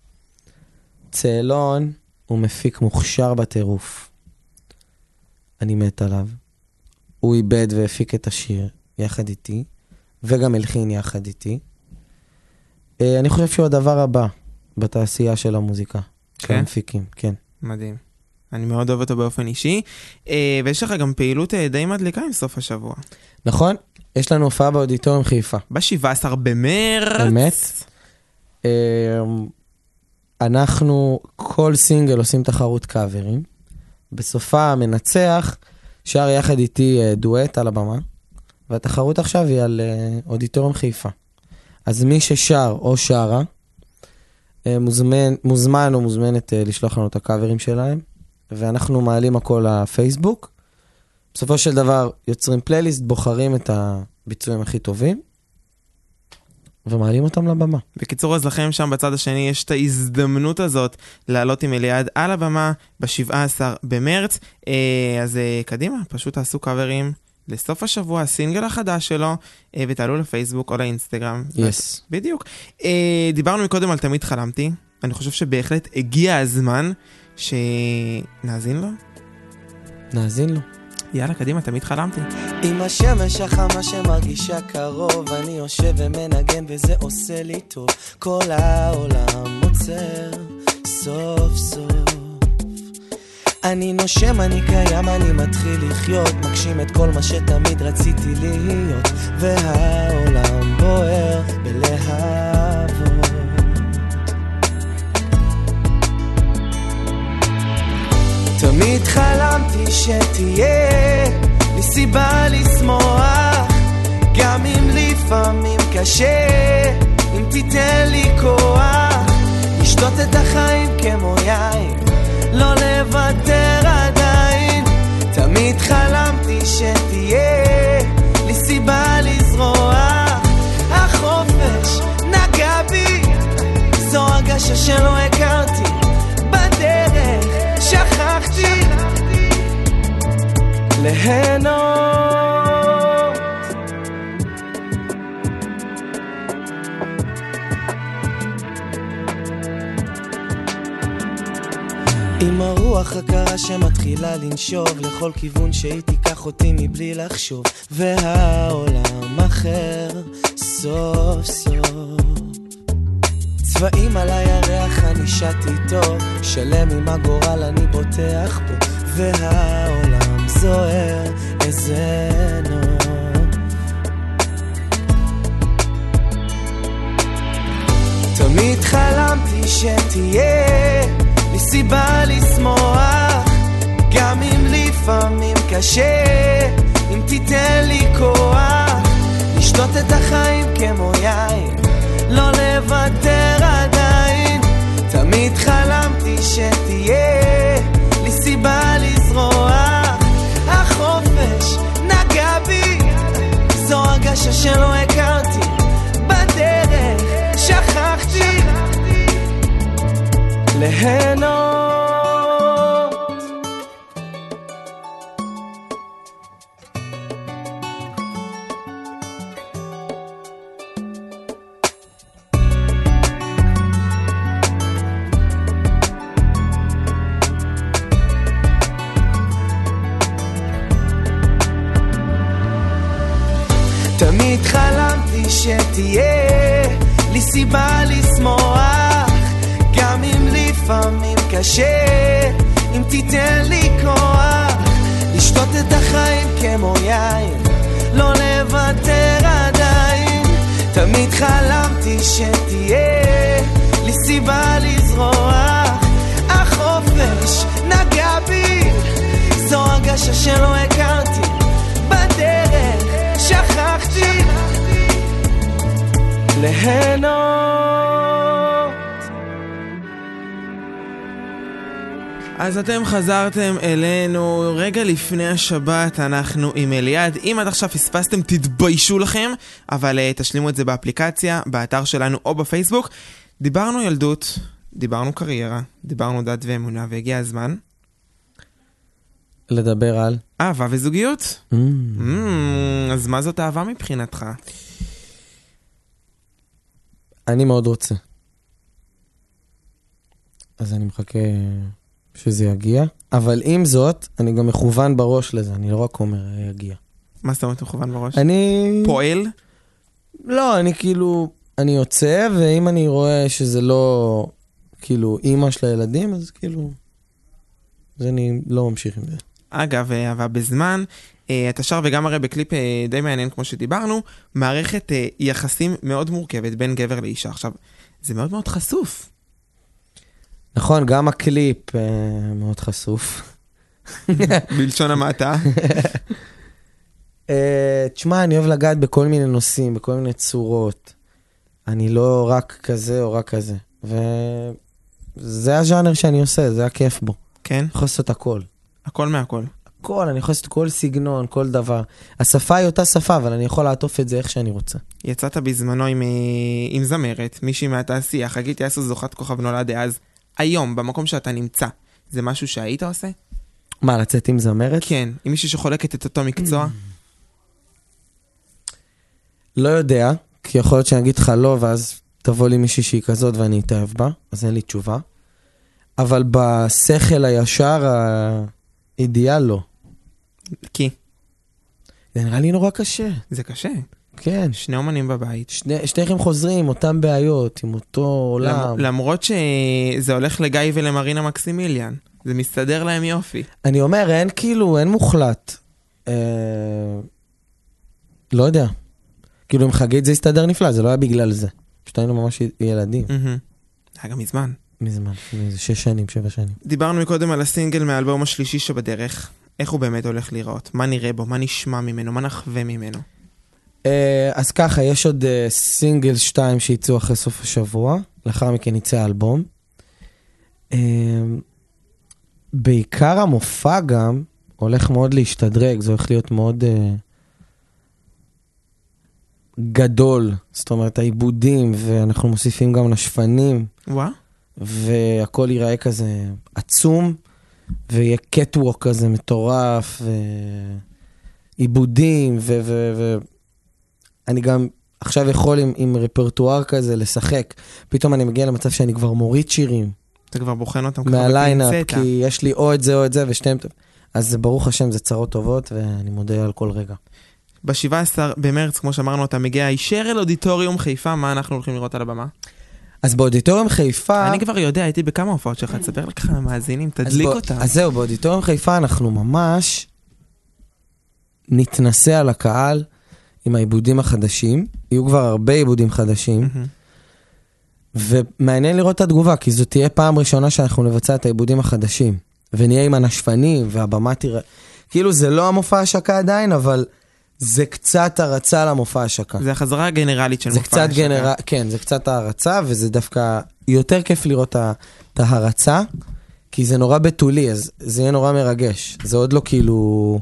צהלון הוא מפיק מוכשר בטירוף. אני מת עליו. הוא איבד והפיק את השיר יחד איתי, וגם הלחין יחד איתי. אני חושב שהוא הדבר הבא בתעשייה של המוזיקה. כן? של המפיקים, כן. מדהים. אני מאוד אוהב אותו באופן אישי. ויש לך גם פעילות די מדליקה עם סוף השבוע. נכון? יש לנו הופעה באודיטוריום חיפה. ב-שבעה עשר במרץ. באמת? אנחנו כל סינגל עושים תחרות קאברים. בסופה המנצח שר יחד איתי דואט על הבמה. והתחרות עכשיו היא על אודיטוריום חיפה. אז מי ששר או שרה, מוזמן, מוזמן או מוזמנת לשלוח לנו את הקאברים שלהם. ואנחנו מעלים הכל לפייסבוק. בסופו של דבר יוצרים פלייליסט, בוחרים את הביצועים הכי טובים, ומעלים אותם לבמה. בקיצור, אז לכם שם בצד השני יש את ההזדמנות הזאת לעלות עם אליעד על הבמה ב-שבעה עשר במרץ. אז קדימה, פשוט תעשו קאברים לסוף השבוע, הסינגל החדש שלו, ותעלו לפייסבוק או לאינסטגרם. Yes. בדיוק. דיברנו מקודם על תמיד חלמתי. אני חושב שבהחלט הגיע הזמן שנאזין לו. נאזין לו. יאללה, קדימה, תמיד חלמתי. עם השמש החמה שמרגישה קרוב, אני יושב ומנגן וזה עושה לי טוב. כל העולם עוצר סוף סוף. אני נושם, אני קיים, אני מתחיל לחיות, מגשים את כל מה שתמיד רציתי להיות, והעולם בוער בלהבות. תמיד חלמתי שתהיה לי סיבה לשמוח, גם אם לפעמים קשה, אם תיתן לי כוח לשתות את החיים כמו יין, לא לוותר עדיין. תמיד חלמתי שתהיה לי סיבה לזרוח, החופש נגע בי, זו הרגשה שלא הכרתי, בדרך שכחתי ליהנות. עם הרוח הקרה שמתחילה לנשוב לכל כיוון שהיא תיקח אותי מבלי לחשוב, והעולם אחר סוף סוף. צבעים על הירח אני שתי טוב, שלם עם הגורל אני בוטח פה, והעולם זוהר איזה נוף. תמיד חלמתי שתהיה לי סיבה לשמוח, גם אם לפעמים קשה, אם תיתן לי כוח לשתות את החיים כמו יין, לא לוותר עדיין. תמיד חלמתי שתהיה לי סיבה לזרוח, החופש נגע בי, זו הרגשה שלא הכרתי, בדרך שכחתי ליהנות. תמיד חלמתי שתהיה לי סיבה לשמוח, גם אם לפעמים קשה, אם תיתן לי כוח לשתות את החיים כמו יין, לא לוותר עדיין. תמיד חלמתי שתהיה לי סיבה לזרוח, החופש נגע בי, זו הרגשה שלא הכרתי, בדרך שכחתי ליהנות. אז אתם חזרתם אלינו רגע לפני השבת, אנחנו עם אליעד. אם עד עכשיו פספסתם תתביישו לכם, אבל uh, תשלימו את זה באפליקציה, באתר שלנו או בפייסבוק. דיברנו ילדות, דיברנו קריירה, דיברנו דת ואמונה, והגיע הזמן לדבר על אהבה וזוגיות. mm. Mm, אז מה זאת אהבה מבחינתך? אני מאוד רוצה. אז אני מחכה שזה יגיע. אבל עם זאת, אני גם מכוון בראש לזה, אני לא רק אומר יגיע. מה זאת אומרת מכוון בראש? אני... פועל? לא, אני כאילו... אני יוצא, ואם אני רואה שזה לא... כאילו, אימא של הילדים, אז כאילו... אז אני לא ממשיך עם זה. אגב, אבל בזמן, אתה שר וגם הרי בקליפ די מעניין כמו שדיברנו, מערכת יחסים מאוד מורכבת בין גבר לאישה. עכשיו, זה מאוד מאוד חשוף. נכון, גם הקליפ מאוד חשוף. בלשון המעטה. תשמע, אני אוהב לגעת בכל מיני נושאים, בכל מיני צורות. אני לא רק כזה או רק כזה. וזה הז'אנר שאני עושה, זה הכיף בו. כן? אני יכול לעשות הכל. הכל מהכל. הכל, אני יכול לעשות כל סגנון, כל דבר. השפה היא אותה שפה, אבל אני יכול לעטוף את זה איך שאני רוצה. יצאת בזמנו עם, עם זמרת, מישהי מהתעשייה, חגית יאסו זוכת כוכב נולד אז. היום, במקום שאתה נמצא, זה משהו שהיית עושה? מה, לצאת עם זמרת? כן, עם מישהי שחולקת את אותו מקצוע? לא יודע, כי יכול להיות שאני אגיד לך לא, ואז תבוא לי מישהי שהיא כזאת ואני אתאהב בה, אז אין לי תשובה. אבל בשכל הישר, האידיאל לא. כי? זה נראה לי נורא קשה. זה קשה. כן. שני אומנים בבית. שני, שניכם חוזרים, אותם בעיות, עם אותו עולם. למרות שזה הולך לגיא ולמרינה מקסימיליאן. זה מסתדר להם יופי. אני אומר, אין כאילו, אין מוחלט. אה... לא יודע. כאילו, אם חגית זה הסתדר נפלא, זה לא היה בגלל זה. פשוט היינו ממש ילדים. היה גם מזמן. מזמן, זה שש שנים, שבע שנים. דיברנו מקודם על הסינגל מהאלבום השלישי שבדרך. איך הוא באמת הולך לראות? מה נראה בו? מה נשמע ממנו? מה נחווה ממנו? אז ככה, יש עוד סינגל שתיים שיצאו אחרי סוף השבוע. לאחר מכן יצא האלבום. בעיקר המופע גם הולך מאוד להשתדרג. זה הולך להיות מאוד גדול. זאת אומרת, העיבודים, ואנחנו מוסיפים גם נשפנים. וואה. והכל ייראה כזה עצום, ויהיה קטווק כזה מטורף, ועיבודים, ו... ו... ו... אני גם עכשיו יכול עם, עם רפרטואר כזה לשחק. פתאום אני מגיע למצב שאני כבר מוריד שירים. אתה כבר בוחן אותם מהליינאפ, כי יש לי או את זה או את זה, ושתיים... אז ברוך השם, זה צרות טובות, ואני מודה על כל רגע. ב-שבעה עשר במרץ, כמו שאמרנו, אתה מגיע הישר אל אודיטוריום חיפה, מה אנחנו הולכים לראות על הבמה? אז באודיטוריום חיפה... אני כבר יודע, הייתי בכמה הופעות שלך, תספר לך למאזינים, תדליק אותם. אז זהו, באודיטוריום חיפה אנחנו ממש נתנסה על הקהל עם העיבודים החדשים, יהיו כבר הרבה עיבודים חדשים, ומעניין לראות את התגובה, כי זו תהיה פעם ראשונה שאנחנו נבצע את העיבודים החדשים, ונהיה עם הנשפנים, והבמה תראה... כאילו זה לא המופע השקה עדיין, אבל... זה קצת הרצה למופע השקה. זה החזרה הגנרלית של מופע השקה. גנר... כן, זה קצת הרצה, וזה דווקא יותר כיף לראות את ההרצה, כי זה נורא בתולי, אז זה יהיה נורא מרגש. זה עוד לא כאילו...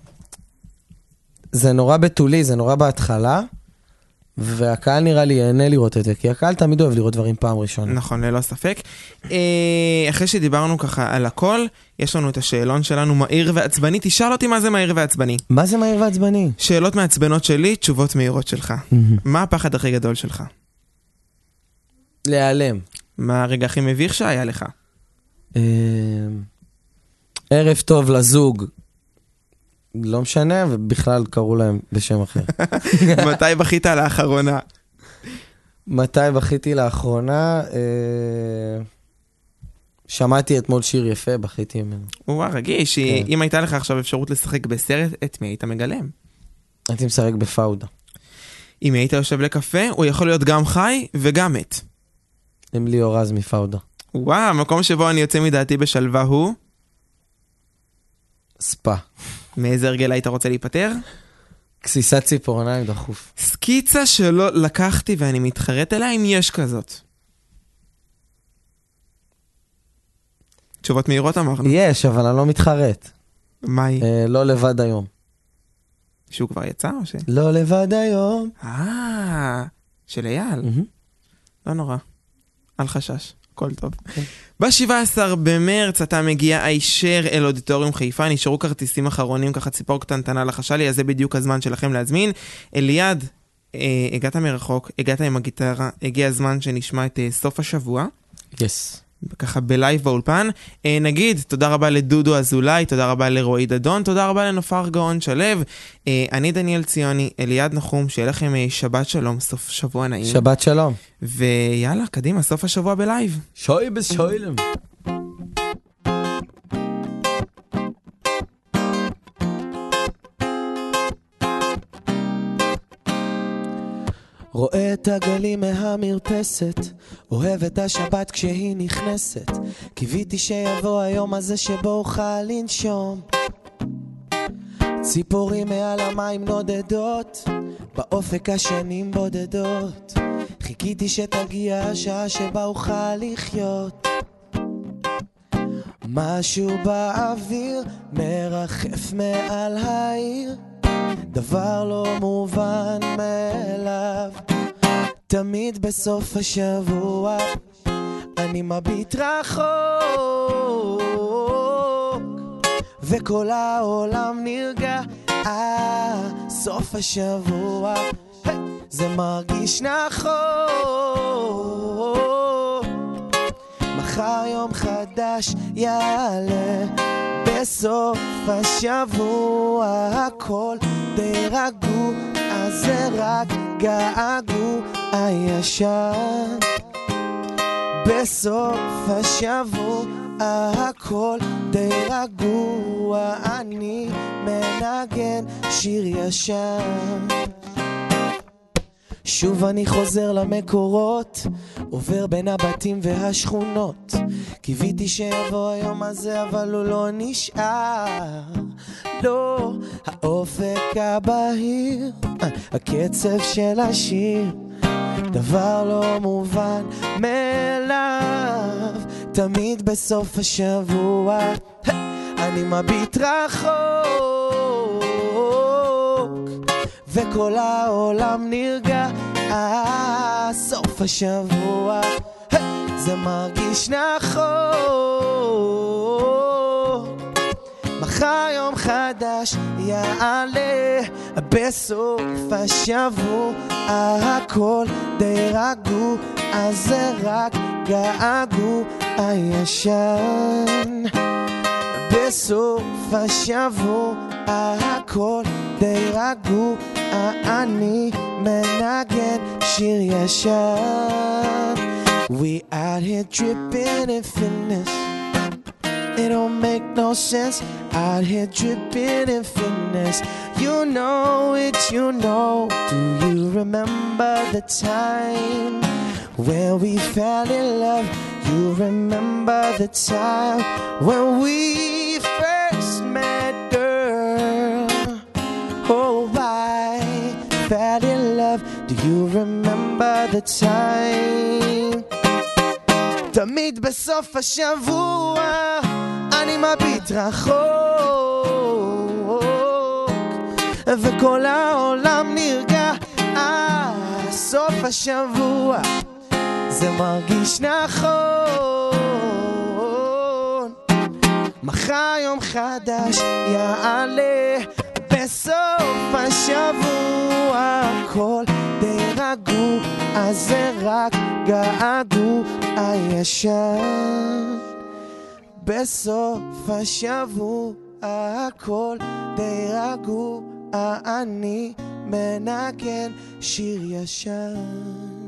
זה נורא בתולי, זה נורא בהתחלה, והקהל נראה לי יענה לראות את זה, כי הקהל תמיד אוהב לראות דברים פעם ראשונה. נכון, ללא ספק. אחרי שדיברנו ככה על הכל, יש לנו את השאלון שלנו, מהיר ועצבני. תשאל אותי מה זה מהיר ועצבני. מה זה מהיר ועצבני? שאלות מעצבנות שלי, תשובות מהירות שלך. מה הפחד הכי גדול שלך? להיעלם. מה הרגע הכי מביך שהיה לך? ערב טוב לזוג. לא משנה, ובכלל קראו להם בשם אחר. מתי בכית לאחרונה? מתי בכיתי לאחרונה? שמעתי אתמול שיר יפה, בכיתי ממנו. וואה, רגיש, אם הייתה לך עכשיו אפשרות לשחק בסרט, את מי היית מגלם? הייתי משחק בפאודה. אם היית יושב לקפה, הוא יכול להיות גם חי וגם מת. עם לי אורז מפאודה. וואו, המקום שבו אני יוצא מדעתי בשלווה הוא? ספה. מאיזה הרגל היית רוצה להיפטר? כסיסת ציפורניים דחוף. סקיצה שלא לקחתי ואני מתחרט אליה אם יש כזאת. תשובות מהירות אמרנו. יש, אבל אני לא מתחרט. מה היא? אה, לא לבד היום. שהוא כבר יצא או ש... לא לבד היום. אה, של אייל. Mm-hmm. לא נורא. אל חשש. הכל טוב. Okay. ב-שבעה עשר במרץ אתה מגיע הישר אל אודיטוריום חיפה, נשארו כרטיסים אחרונים, ככה ציפור קטנטנה לחשה לי, אז זה בדיוק הזמן שלכם להזמין. אליעד, אה, הגעת מרחוק, הגעת עם הגיטרה, הגיע הזמן שנשמע את אה, סוף השבוע. יס. ככה בלייב באולפן. אה, נגיד, תודה רבה לדודו אזולאי, תודה רבה לרועי דדון, תודה רבה לנופר גאון שלו. אה, אני דניאל ציוני, אליעד נחום, שיהיה לכם אה, שבת שלום, סוף שבוע נעים. שבת שלום. ויאללה, קדימה, סוף השבוע בלייב. שוי בשוילם. רואה את הגלים מהמרפסת, אוהב את השבת כשהיא נכנסת, קיוויתי שיבוא היום הזה שבו אוכל לנשום. ציפורים מעל המים נודדות, באופק השנים בודדות, חיכיתי שתגיע השעה שבה אוכל לחיות. משהו באוויר מרחף מעל העיר, דבר לא מובן מאליו. תמיד בסוף השבוע אני מביט רחוק, וכל העולם נרגע. אה, סוף השבוע, hey, זה מרגיש נכון. מחר יום חדש יעלה, בסוף השבוע הכל די רגוע, אז זה רק געגוע הישן. בסוף השבוע הכל די רגוע, אני מנגן שיר ישן. שוב אני חוזר למקורות, עובר בין הבתים והשכונות, קיוויתי שיבוא היום הזה אבל הוא לא נשאר. לא, האופק הבהיר, הקצב של השיר, דבר לא מובן מאליו. תמיד בסוף השבוע אני מביט רחוק, וכל העולם נרגע. אה, סוף השבוע, זה מרגיש נכון. מחר יום חדש יעלה, בסוף השבוע הכל די רגוע, אז זה רק געגוע הישן. בסוף השבוע הכל די רגוע, אני מנגן שיר ישן. We out here dripping in fitness, it don't make no sense. Out here dripping in fitness, you know it, you know. Do you remember the time when we fell in love? You remember the time when we first met, girl? Oh, I fell in love. Do you remember the time? תמיד בסוף השבוע אני מביט רחוק, וכל העולם נרגע. אה, סוף השבוע זה מרגיש נכון. מחר יום חדש יעלה, בסוף השבוע הכל די רגוע, אז זה רק געגוע הישן. בסוף השבוע הכל די רגוע, אני מנגן שיר ישן.